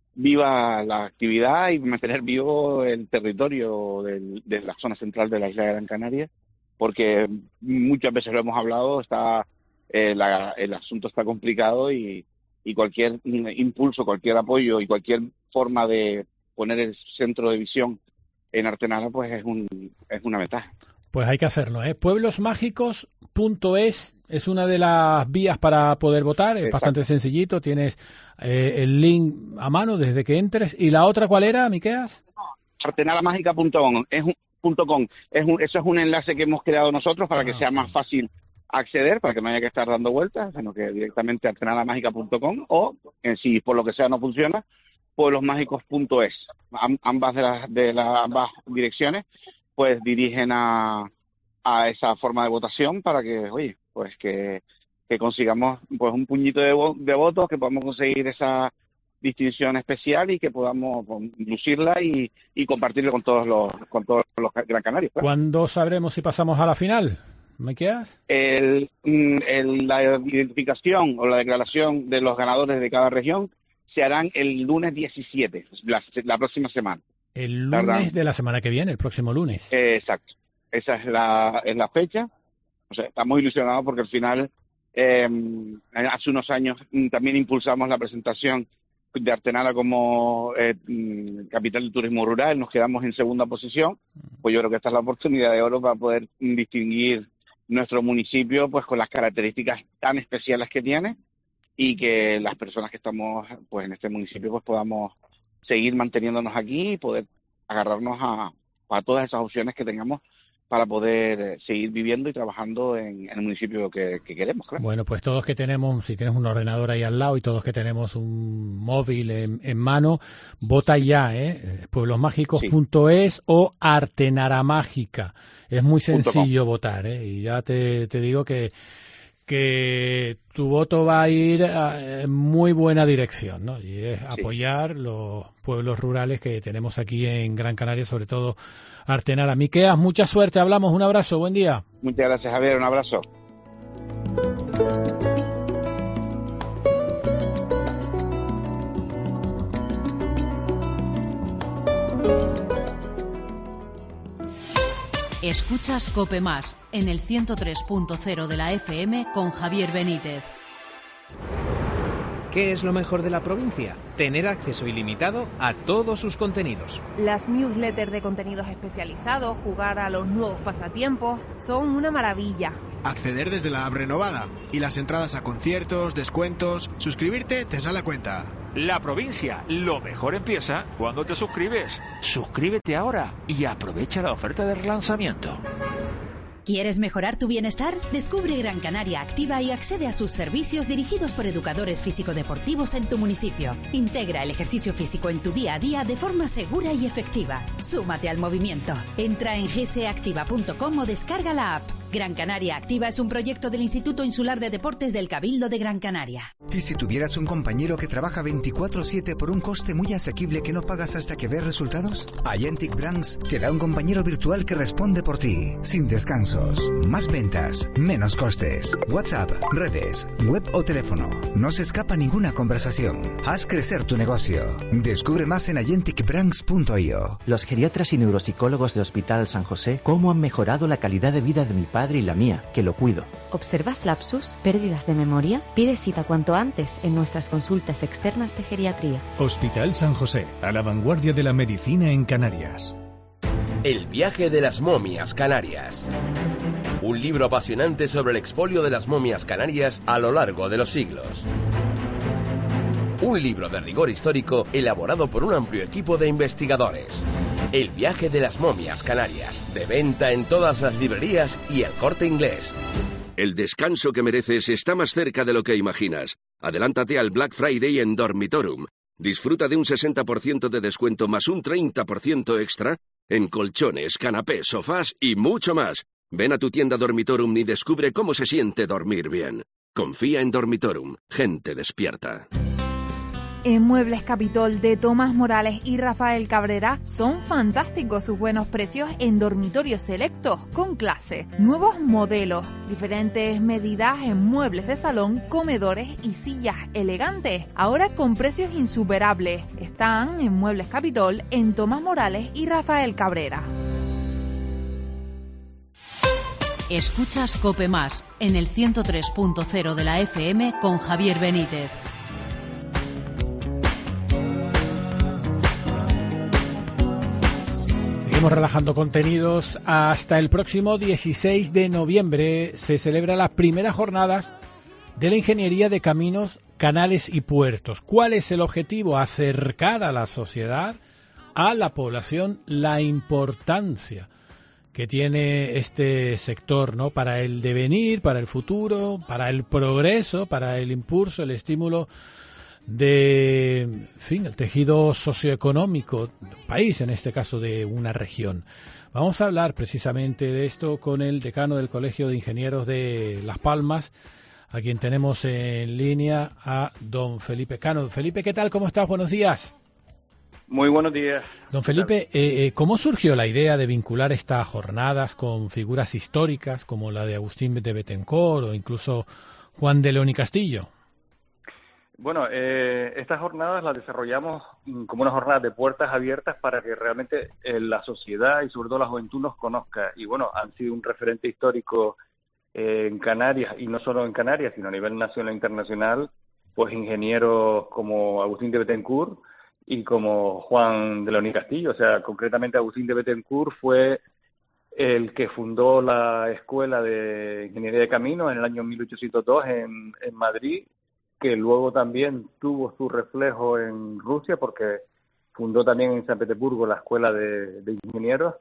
Speaker 6: viva la actividad y mantener vivo el territorio del, de la zona central de la isla de Gran Canaria, porque muchas veces lo hemos hablado, está eh, la, el asunto está complicado y, y cualquier impulso, cualquier apoyo y cualquier forma de poner el centro de visión en Artenara pues es un es una ventaja.
Speaker 2: Pues hay que hacerlo, ¿eh? pueblos mágicos punto es es una de las vías para poder votar, es Exacto. bastante sencillito, tienes eh, el link a mano desde que entres. ¿Y la otra cuál era, Miqueas?
Speaker 6: artenaramágica punto com, es un punto com, es un, eso es un enlace que hemos creado nosotros para ah, que sea más fácil acceder, para que no haya que estar dando vueltas, sino que directamente artenaramágica punto com, o en si por lo que sea no funciona, pueblos mágicos punto es. Am, ambas de las de las ambas direcciones pues dirigen a, a esa forma de votación para que, oye, pues que, que consigamos pues un puñito de, vo- de votos, que podamos conseguir esa distinción especial y que podamos pues, lucirla y, y compartirla con todos los con todos los gran canarios. Claro.
Speaker 2: ¿Cuándo sabremos si pasamos a la final? ¿Me quedas?
Speaker 6: El, el, la identificación o la declaración de los ganadores de cada región se harán el lunes diecisiete, la, la próxima semana.
Speaker 2: El lunes Tardan. de la semana que viene, el próximo lunes.
Speaker 6: Eh, exacto. Esa es la, es la fecha. O sea, estamos ilusionados porque al final, eh, hace unos años también impulsamos la presentación de Artenara como eh, capital de turismo rural. Nos quedamos en segunda posición. Pues yo creo que esta es la oportunidad de oro para poder distinguir nuestro municipio pues con las características tan especiales que tiene, y que las personas que estamos pues en este municipio pues podamos seguir manteniéndonos aquí y poder agarrarnos a, a todas esas opciones que tengamos para poder seguir viviendo y trabajando en, en el municipio que, que queremos. Claro.
Speaker 2: Bueno, pues todos que tenemos, si tienes un ordenador ahí al lado y todos que tenemos un móvil en, en mano, vota ya, ¿eh? pueblos mágicos punto es sí. o Artenara Mágica. Es muy sencillo votar, ¿eh? Y ya te, te digo que que tu voto va a ir en muy buena dirección, ¿no? Y es apoyar sí. los pueblos rurales que tenemos aquí en Gran Canaria, sobre todo Artenara. Miqueas, mucha suerte, hablamos, un abrazo, buen día.
Speaker 6: Muchas gracias, Javier, un abrazo.
Speaker 7: Escuchas COPE Más en el ciento tres punto cero de la F M con Javier Benítez.
Speaker 8: ¿Qué es lo mejor de la provincia? Tener acceso ilimitado a todos sus contenidos.
Speaker 9: Las newsletters de contenidos especializados, jugar a los nuevos pasatiempos, son una maravilla.
Speaker 10: Acceder desde la app renovada y las entradas a conciertos, descuentos, suscribirte te sale a cuenta.
Speaker 11: La provincia, lo mejor empieza cuando te suscribes. Suscríbete ahora y aprovecha la oferta de relanzamiento.
Speaker 12: ¿Quieres mejorar tu bienestar? Descubre Gran Canaria Activa y accede a sus servicios dirigidos por educadores físico-deportivos en tu municipio. Integra el ejercicio físico en tu día a día de forma segura y efectiva. Súmate al movimiento. Entra en g c activa punto com o descarga la app. Gran Canaria Activa es un proyecto del Instituto Insular de Deportes del Cabildo de Gran Canaria.
Speaker 13: ¿Y si tuvieras un compañero que trabaja veinticuatro siete por un coste muy asequible que no pagas hasta que ves resultados? Agentic Brands te da un compañero virtual que responde por ti, sin descansos, más ventas, menos costes. WhatsApp, redes, web o teléfono. No se escapa ninguna conversación. Haz crecer tu negocio. Descubre más en agentic brands punto i o.
Speaker 14: Los geriatras y neuropsicólogos de Hospital San José, ¿cómo han mejorado la calidad de vida de mi padre padre y la mía, que lo cuido.
Speaker 15: ¿Observas lapsus, pérdidas de memoria? Pide cita cuanto antes en nuestras consultas externas de geriatría.
Speaker 16: Hospital San José, a la vanguardia de la medicina en Canarias.
Speaker 17: El viaje de las momias canarias. Un libro apasionante sobre el expolio de las momias canarias a lo largo de los siglos. Un libro de rigor histórico elaborado por un amplio equipo de investigadores. El viaje de las momias canarias, de venta en todas las librerías y El Corte Inglés.
Speaker 18: El descanso que mereces está más cerca de lo que imaginas. Adelántate al Black Friday en Dormitorum. Disfruta de un sesenta por ciento de descuento más un treinta por ciento extra en colchones, canapés, sofás y mucho más. Ven a tu tienda Dormitorum y descubre cómo se siente dormir bien. Confía en Dormitorum, gente despierta.
Speaker 9: En Muebles Capitol de Tomás Morales y Rafael Cabrera son fantásticos sus buenos precios en dormitorios selectos con clase, nuevos modelos, diferentes medidas en muebles de salón, comedores y sillas elegantes, ahora con precios insuperables. Están en Muebles Capitol en Tomás Morales y Rafael Cabrera.
Speaker 7: Escuchas COPE Más en el ciento tres punto cero de la F M con Javier Benítez.
Speaker 2: Seguimos relajando contenidos. Hasta el próximo dieciséis de noviembre se celebran las primeras jornadas de la ingeniería de caminos, canales y puertos. ¿Cuál es el objetivo? Acercar a la sociedad, a la población, la importancia que tiene este sector, ¿no? Para el devenir, para el futuro, para el progreso, para el impulso, el estímulo de, en fin, el tejido socioeconómico del país, en este caso de una región. Vamos a hablar precisamente de esto con el decano del Colegio de Ingenieros de Las Palmas, a quien tenemos en línea, a don Felipe Cano. Felipe, ¿qué tal? ¿Cómo estás? Buenos días.
Speaker 19: Muy buenos días.
Speaker 2: Don Felipe, eh, eh, ¿cómo surgió la idea de vincular estas jornadas con figuras históricas como la de Agustín de Bethencourt o incluso Juan de León y Castillo?
Speaker 19: Bueno, eh, estas jornadas las desarrollamos como una jornada de puertas abiertas para que realmente eh, la sociedad y sobre todo la juventud nos conozca. Y bueno, han sido un referente histórico eh, en Canarias, y no solo en Canarias, sino a nivel nacional e internacional, pues ingenieros como Agustín de Bethencourt y como Juan de León y Castillo. O sea, concretamente Agustín de Bethencourt fue el que fundó la Escuela de Ingeniería de Caminos en el año mil ochocientos dos en, en Madrid, que luego también tuvo su reflejo en Rusia, porque fundó también en San Petersburgo la Escuela de, de Ingenieros.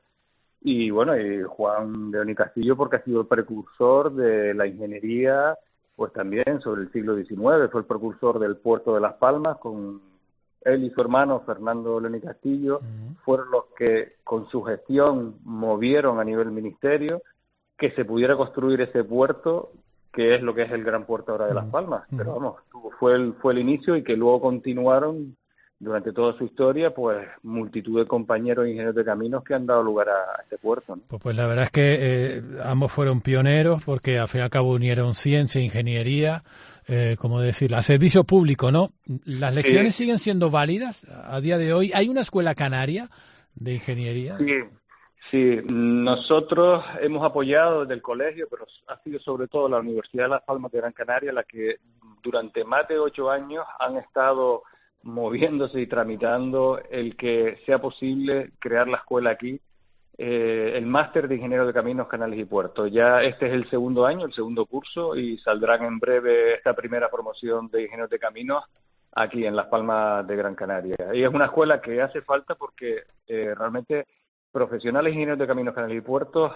Speaker 19: Y bueno, y Juan de León y Castillo, porque ha sido el precursor de la ingeniería, pues también sobre el siglo diecinueve, fue el precursor del puerto de Las Palmas, con él y su hermano Fernando León y Castillo, uh-huh. fueron los que con su gestión movieron a nivel ministerio que se pudiera construir ese puerto, que es lo que es el gran puerto ahora de Las Palmas. Uh-huh. Pero vamos, fue el, fue el inicio, y que luego continuaron durante toda su historia, pues multitud de compañeros ingenieros de caminos que han dado lugar a, a este puerto, ¿no?
Speaker 2: Pues, pues la verdad es que eh, ambos fueron pioneros, porque al fin y al cabo unieron ciencia e ingeniería, eh, como decir, a servicio público, ¿no? ¿Las lecciones sí. siguen siendo válidas a día de hoy? ¿Hay una escuela canaria de ingeniería?
Speaker 19: Sí. Sí, nosotros hemos apoyado desde el colegio, pero ha sido sobre todo la Universidad de Las Palmas de Gran Canaria la que durante más de ocho años han estado moviéndose y tramitando el que sea posible crear la escuela aquí, eh, el máster de Ingeniero de Caminos, Canales y Puertos. Ya este es el segundo año, el segundo curso, y saldrán en breve esta primera promoción de Ingenieros de Caminos aquí en Las Palmas de Gran Canaria. Y es una escuela que hace falta porque eh, realmente profesionales ingenieros de caminos, canales y puertos,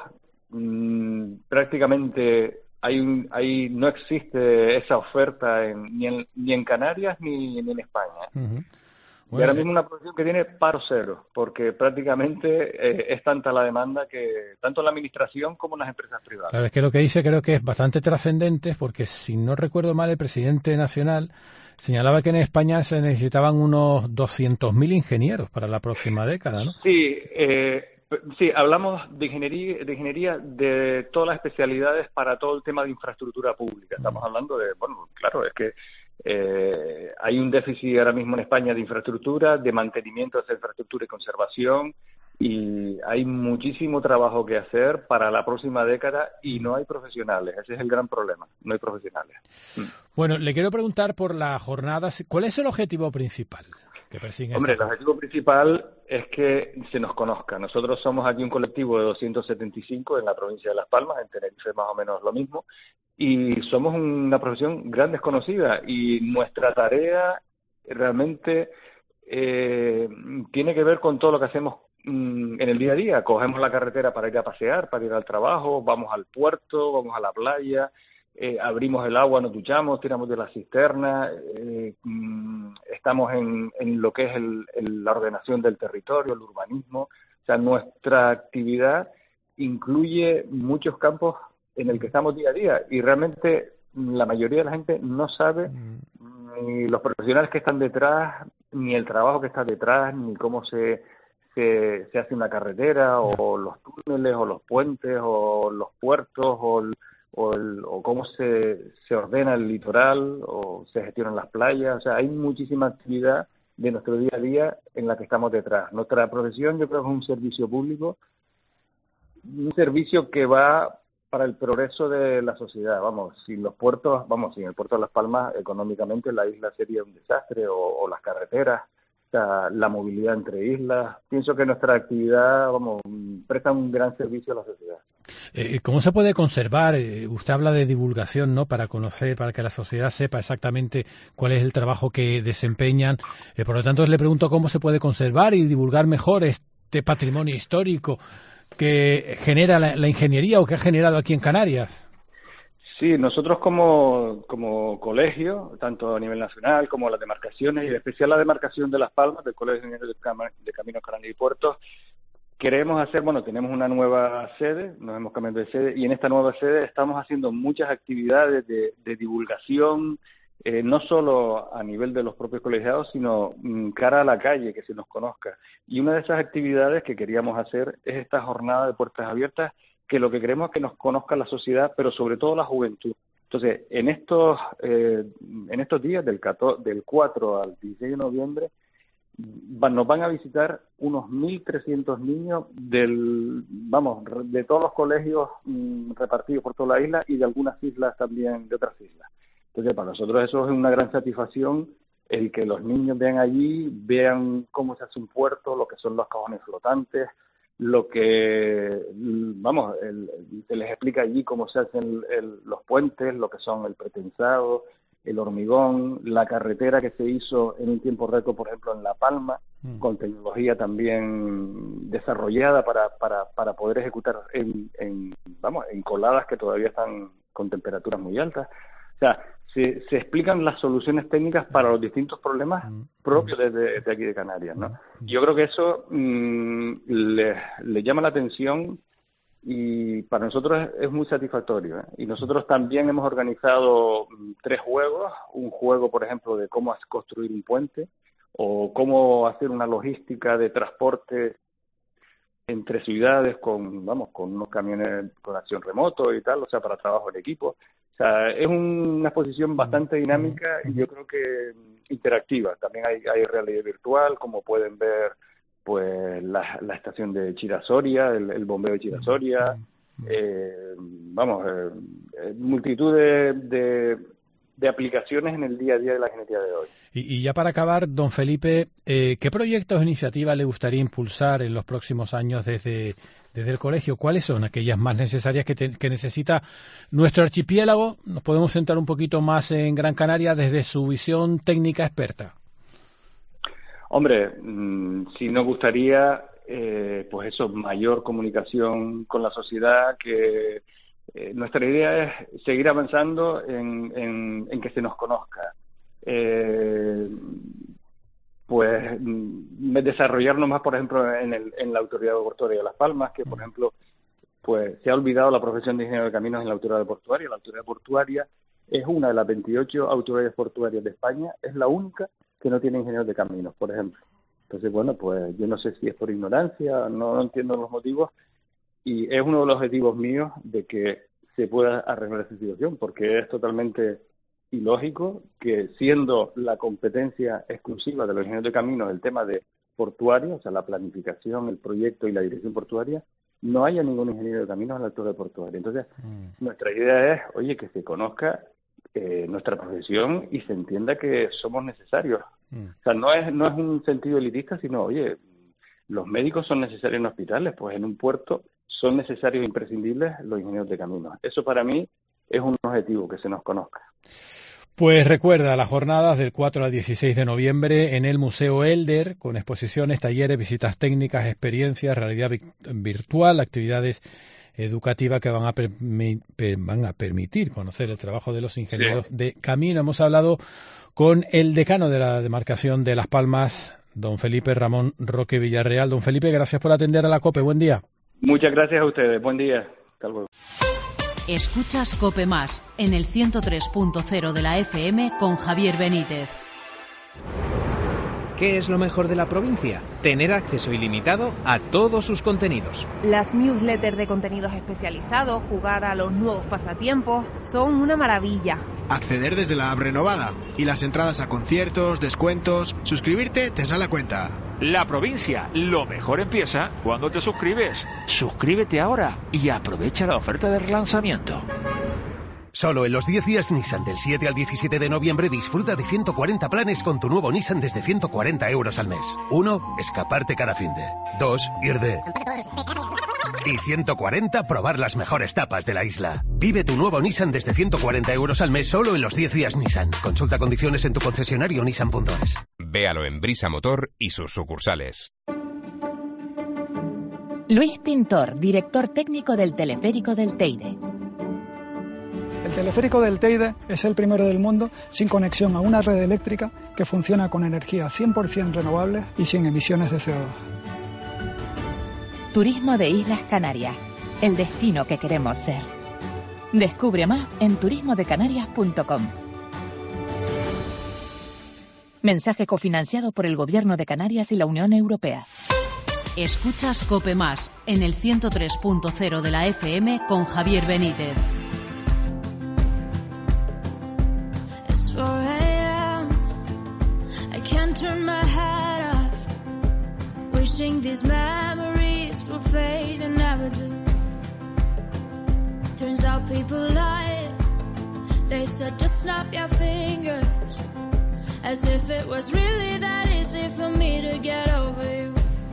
Speaker 19: mmm, prácticamente hay un, hay, no existe esa oferta en, ni, en, ni en Canarias ni, ni en España. Uh-huh. Bueno, y ahora mismo una profesión que tiene paro cero, porque prácticamente eh, es tanta la demanda que tanto la administración como las empresas privadas.
Speaker 2: Claro, es que lo que dice creo que es bastante trascendente, porque si no recuerdo mal, el presidente nacional señalaba que en España se necesitaban unos doscientos mil ingenieros para la próxima década, ¿no?
Speaker 19: Sí, eh, sí, hablamos de ingeniería, de ingeniería de todas las especialidades para todo el tema de infraestructura pública. Estamos uh-huh. hablando de, bueno, claro, es que eh, hay un déficit ahora mismo en España de infraestructura, de mantenimiento de esa infraestructura y conservación, y hay muchísimo trabajo que hacer para la próxima década y no hay profesionales. Ese es el gran problema, no hay profesionales.
Speaker 2: Bueno, le quiero preguntar por las jornadas, ¿cuál es el objetivo principal que persiguen?
Speaker 19: Hombre, el objetivo principal es que se nos conozca. Nosotros somos aquí un colectivo de doscientos setenta y cinco en la provincia de Las Palmas, en Tenerife más o menos lo mismo, y somos una profesión gran desconocida y nuestra tarea realmente eh, tiene que ver con todo lo que hacemos en el día a día. Cogemos la carretera para ir a pasear, para ir al trabajo, vamos al puerto, vamos a la playa, eh, abrimos el agua, nos duchamos, tiramos de la cisterna, eh, estamos en, en lo que es el, el, la ordenación del territorio, el urbanismo. O sea, nuestra actividad incluye muchos campos en el que estamos día a día y realmente la mayoría de la gente no sabe ni los profesionales que están detrás, ni el trabajo que está detrás, ni cómo se que se hace una carretera, o los túneles, o los puentes, o los puertos, o, el, o, el, o cómo se, se ordena el litoral, o se gestionan las playas. O sea, hay muchísima actividad de nuestro día a día en la que estamos detrás. Nuestra profesión, yo creo que es un servicio público, un servicio que va para el progreso de la sociedad. Vamos, sin los puertos, vamos, sin el puerto de Las Palmas, económicamente la isla sería un desastre, o, o las carreteras, la movilidad entre islas. Pienso que nuestra actividad, vamos, presta un gran servicio a la sociedad.
Speaker 2: Eh, ¿Cómo se puede conservar? Eh, usted habla de divulgación, ¿no? Para conocer, para que la sociedad sepa exactamente cuál es el trabajo que desempeñan. Eh, por lo tanto, le pregunto cómo se puede conservar y divulgar mejor este patrimonio histórico que genera la, la ingeniería o que ha generado aquí en Canarias.
Speaker 19: Sí, nosotros como, como colegio, tanto a nivel nacional como las demarcaciones, y en especial la demarcación de Las Palmas, del Colegio de Ingenieros de, Cam- de Caminos, Canales y Puertos, queremos hacer, bueno, tenemos una nueva sede, nos hemos cambiado de sede, y en esta nueva sede estamos haciendo muchas actividades de, de divulgación, eh, no solo a nivel de los propios colegiados, sino mm, cara a la calle, que se nos conozca. Y una de esas actividades que queríamos hacer es esta jornada de puertas abiertas, que lo que queremos es que nos conozca la sociedad, pero sobre todo la juventud. Entonces, en estos eh, en estos días, del, catorce, del cuatro al dieciséis de noviembre, van, nos van a visitar unos mil trescientos niños del, vamos, de todos los colegios mmm, repartidos por toda la isla y de algunas islas también, de otras islas. Entonces, para nosotros eso es una gran satisfacción, el que los niños vean allí, vean cómo se hace un puerto, lo que son los cajones flotantes, lo que, vamos, el, se les explica allí cómo se hacen el, los puentes, lo que son el pretensado, el hormigón, la carretera que se hizo en un tiempo récord, por ejemplo, en La Palma, mm. con tecnología también desarrollada para, para, para poder ejecutar en, en, vamos, en coladas que todavía están con temperaturas muy altas. O sea, se, se explican las soluciones técnicas para los distintos problemas propios de, de, de aquí de Canarias, ¿no? Yo creo que eso mmm, le, le llama la atención y para nosotros es, es muy satisfactorio, ¿eh? Y nosotros también hemos organizado mmm, tres juegos, un juego, por ejemplo, de cómo construir un puente o cómo hacer una logística de transporte entre ciudades con, vamos, con unos camiones con acción remoto y tal, o sea, para trabajo en equipo. O sea, es un, una exposición bastante dinámica y yo creo que interactiva. También hay, hay realidad virtual, como pueden ver, pues la, la estación de Chirasoria, el, el bombeo de Chirasoria, eh, vamos, eh, multitud de, de, de aplicaciones en el día a día de la ingeniería de hoy.
Speaker 2: Y, y ya para acabar, don Felipe, eh, ¿qué proyectos o iniciativas le gustaría impulsar en los próximos años desde... desde el colegio? ¿Cuáles son aquellas más necesarias que, te, que necesita nuestro archipiélago? Nos podemos centrar un poquito más en Gran Canaria desde su visión técnica experta.
Speaker 19: Hombre, mmm, sí nos gustaría, eh, pues eso, mayor comunicación con la sociedad, que eh, nuestra idea es seguir avanzando en, en, en que se nos conozca. Eh, pues desarrollarnos más, por ejemplo, en, el, en la Autoridad Portuaria de Las Palmas, que, por ejemplo, pues se ha olvidado la profesión de ingeniero de caminos en la Autoridad Portuaria. La Autoridad Portuaria es una de las veintiocho autoridades portuarias de España, es la única que no tiene ingenieros de caminos, por ejemplo. Entonces, bueno, pues yo no sé si es por ignorancia, no, no entiendo los motivos, y es uno de los objetivos míos de que se pueda arreglar esa situación, porque es totalmente ilógico que, siendo la competencia exclusiva de los ingenieros de caminos el tema de portuaria, o sea, la planificación, el proyecto y la dirección portuaria, no haya ningún ingeniero de caminos a la altura de portuaria. Entonces, mm. nuestra idea es, oye, que se conozca eh, nuestra profesión y se entienda que somos necesarios. Mm. O sea, no es, no es un sentido elitista, sino, oye, los médicos son necesarios en hospitales, pues en un puerto son necesarios e imprescindibles los ingenieros de caminos. Eso para mí es un objetivo, que se nos conozca.
Speaker 2: Pues recuerda las jornadas del cuatro al dieciséis de noviembre en el Museo Elder, con exposiciones, talleres, visitas técnicas, experiencias, realidad virtual, actividades educativas que van a, permi van a permitir conocer el trabajo de los ingenieros sí. de camino. Hemos hablado con el decano de la demarcación de Las Palmas, don Felipe Ramón Roque Villarreal. Don Felipe, gracias por atender a la COPE. Buen día.
Speaker 19: Muchas gracias a ustedes. Buen día. Hasta luego.
Speaker 7: Escuchas COPE Más en el ciento tres punto cero de la F M con Javier Benítez.
Speaker 8: ¿Qué es lo mejor de la provincia? Tener acceso ilimitado a todos sus contenidos.
Speaker 9: Las newsletters de contenidos especializados, jugar a los nuevos pasatiempos, son una maravilla.
Speaker 10: Acceder desde la app renovada y las entradas a conciertos, descuentos, suscribirte te sale a cuenta.
Speaker 11: La provincia, lo mejor empieza cuando te suscribes. Suscríbete ahora y aprovecha la oferta de relanzamiento.
Speaker 14: Solo en los diez días Nissan del siete al diecisiete de noviembre disfruta de ciento cuarenta planes con tu nuevo Nissan desde ciento cuarenta euros al mes. uno. Escaparte cada finde. dos. Ir de... Y ciento cuarenta. Probar las mejores tapas de la isla. Vive tu nuevo Nissan desde ciento cuarenta euros al mes solo en los diez días Nissan. Consulta condiciones en tu concesionario Nissan punto es.
Speaker 20: Véalo en Brisa Motor y sus sucursales.
Speaker 21: Luis Pintor, director técnico del teleférico del Teide.
Speaker 22: El teleférico del Teide es el primero del mundo sin conexión a una red eléctrica que funciona con energía cien por ciento renovable y sin emisiones de C O dos.
Speaker 21: Turismo de Islas Canarias, el destino que queremos ser. Descubre más en turismo de canarias punto com. Mensaje cofinanciado por el Gobierno de Canarias y la Unión Europea.
Speaker 7: Escuchas COPE Más en el ciento tres punto cero de la F M con Javier Benítez.
Speaker 23: four a m I can't turn my head off, wishing these memories will fade and never do. Turns out people lie. They said just snap your fingers, as if it was really that easy for me to get over you.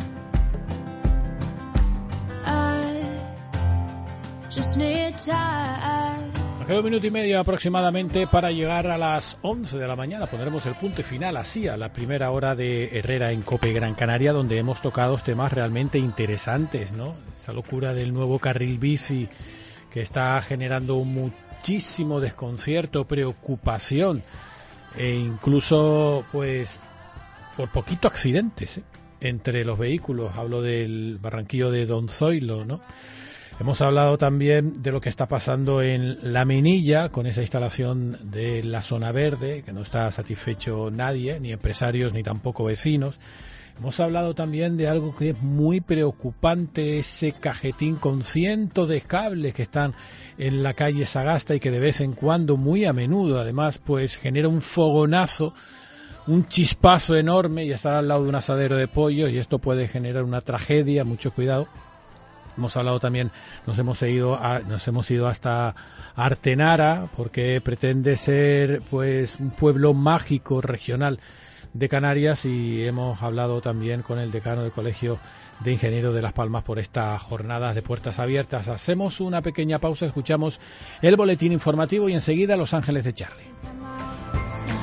Speaker 23: I just need time.
Speaker 2: Queda un minuto y medio aproximadamente para llegar a las once de la mañana. Pondremos el punto final así a la primera hora de Herrera en COPE Gran Canaria, donde hemos tocado temas realmente interesantes, ¿no? Esa locura del nuevo carril bici que está generando muchísimo desconcierto, preocupación e incluso, pues, por poquito accidentes, ¿eh? entre los vehículos. Hablo del Barranquillo de Don Zoilo, ¿no? Hemos hablado también de lo que está pasando en La Menilla con esa instalación de la zona verde, que no está satisfecho nadie, ni empresarios ni tampoco vecinos. Hemos hablado también de algo que es muy preocupante, ese cajetín con cientos de cables que están en la calle Sagasta y que de vez en cuando, muy a menudo además, pues genera un fogonazo, un chispazo enorme y estar al lado de un asadero de pollo, y esto puede generar una tragedia. Mucho cuidado. Hemos hablado también, nos hemos ido a, nos hemos ido hasta Artenara, porque pretende ser pues un pueblo mágico regional de Canarias, y hemos hablado también con el decano del Colegio de Ingenieros de Las Palmas por estas jornadas de puertas abiertas. Hacemos una pequeña pausa, escuchamos el boletín informativo y enseguida Los Ángeles de Charlie.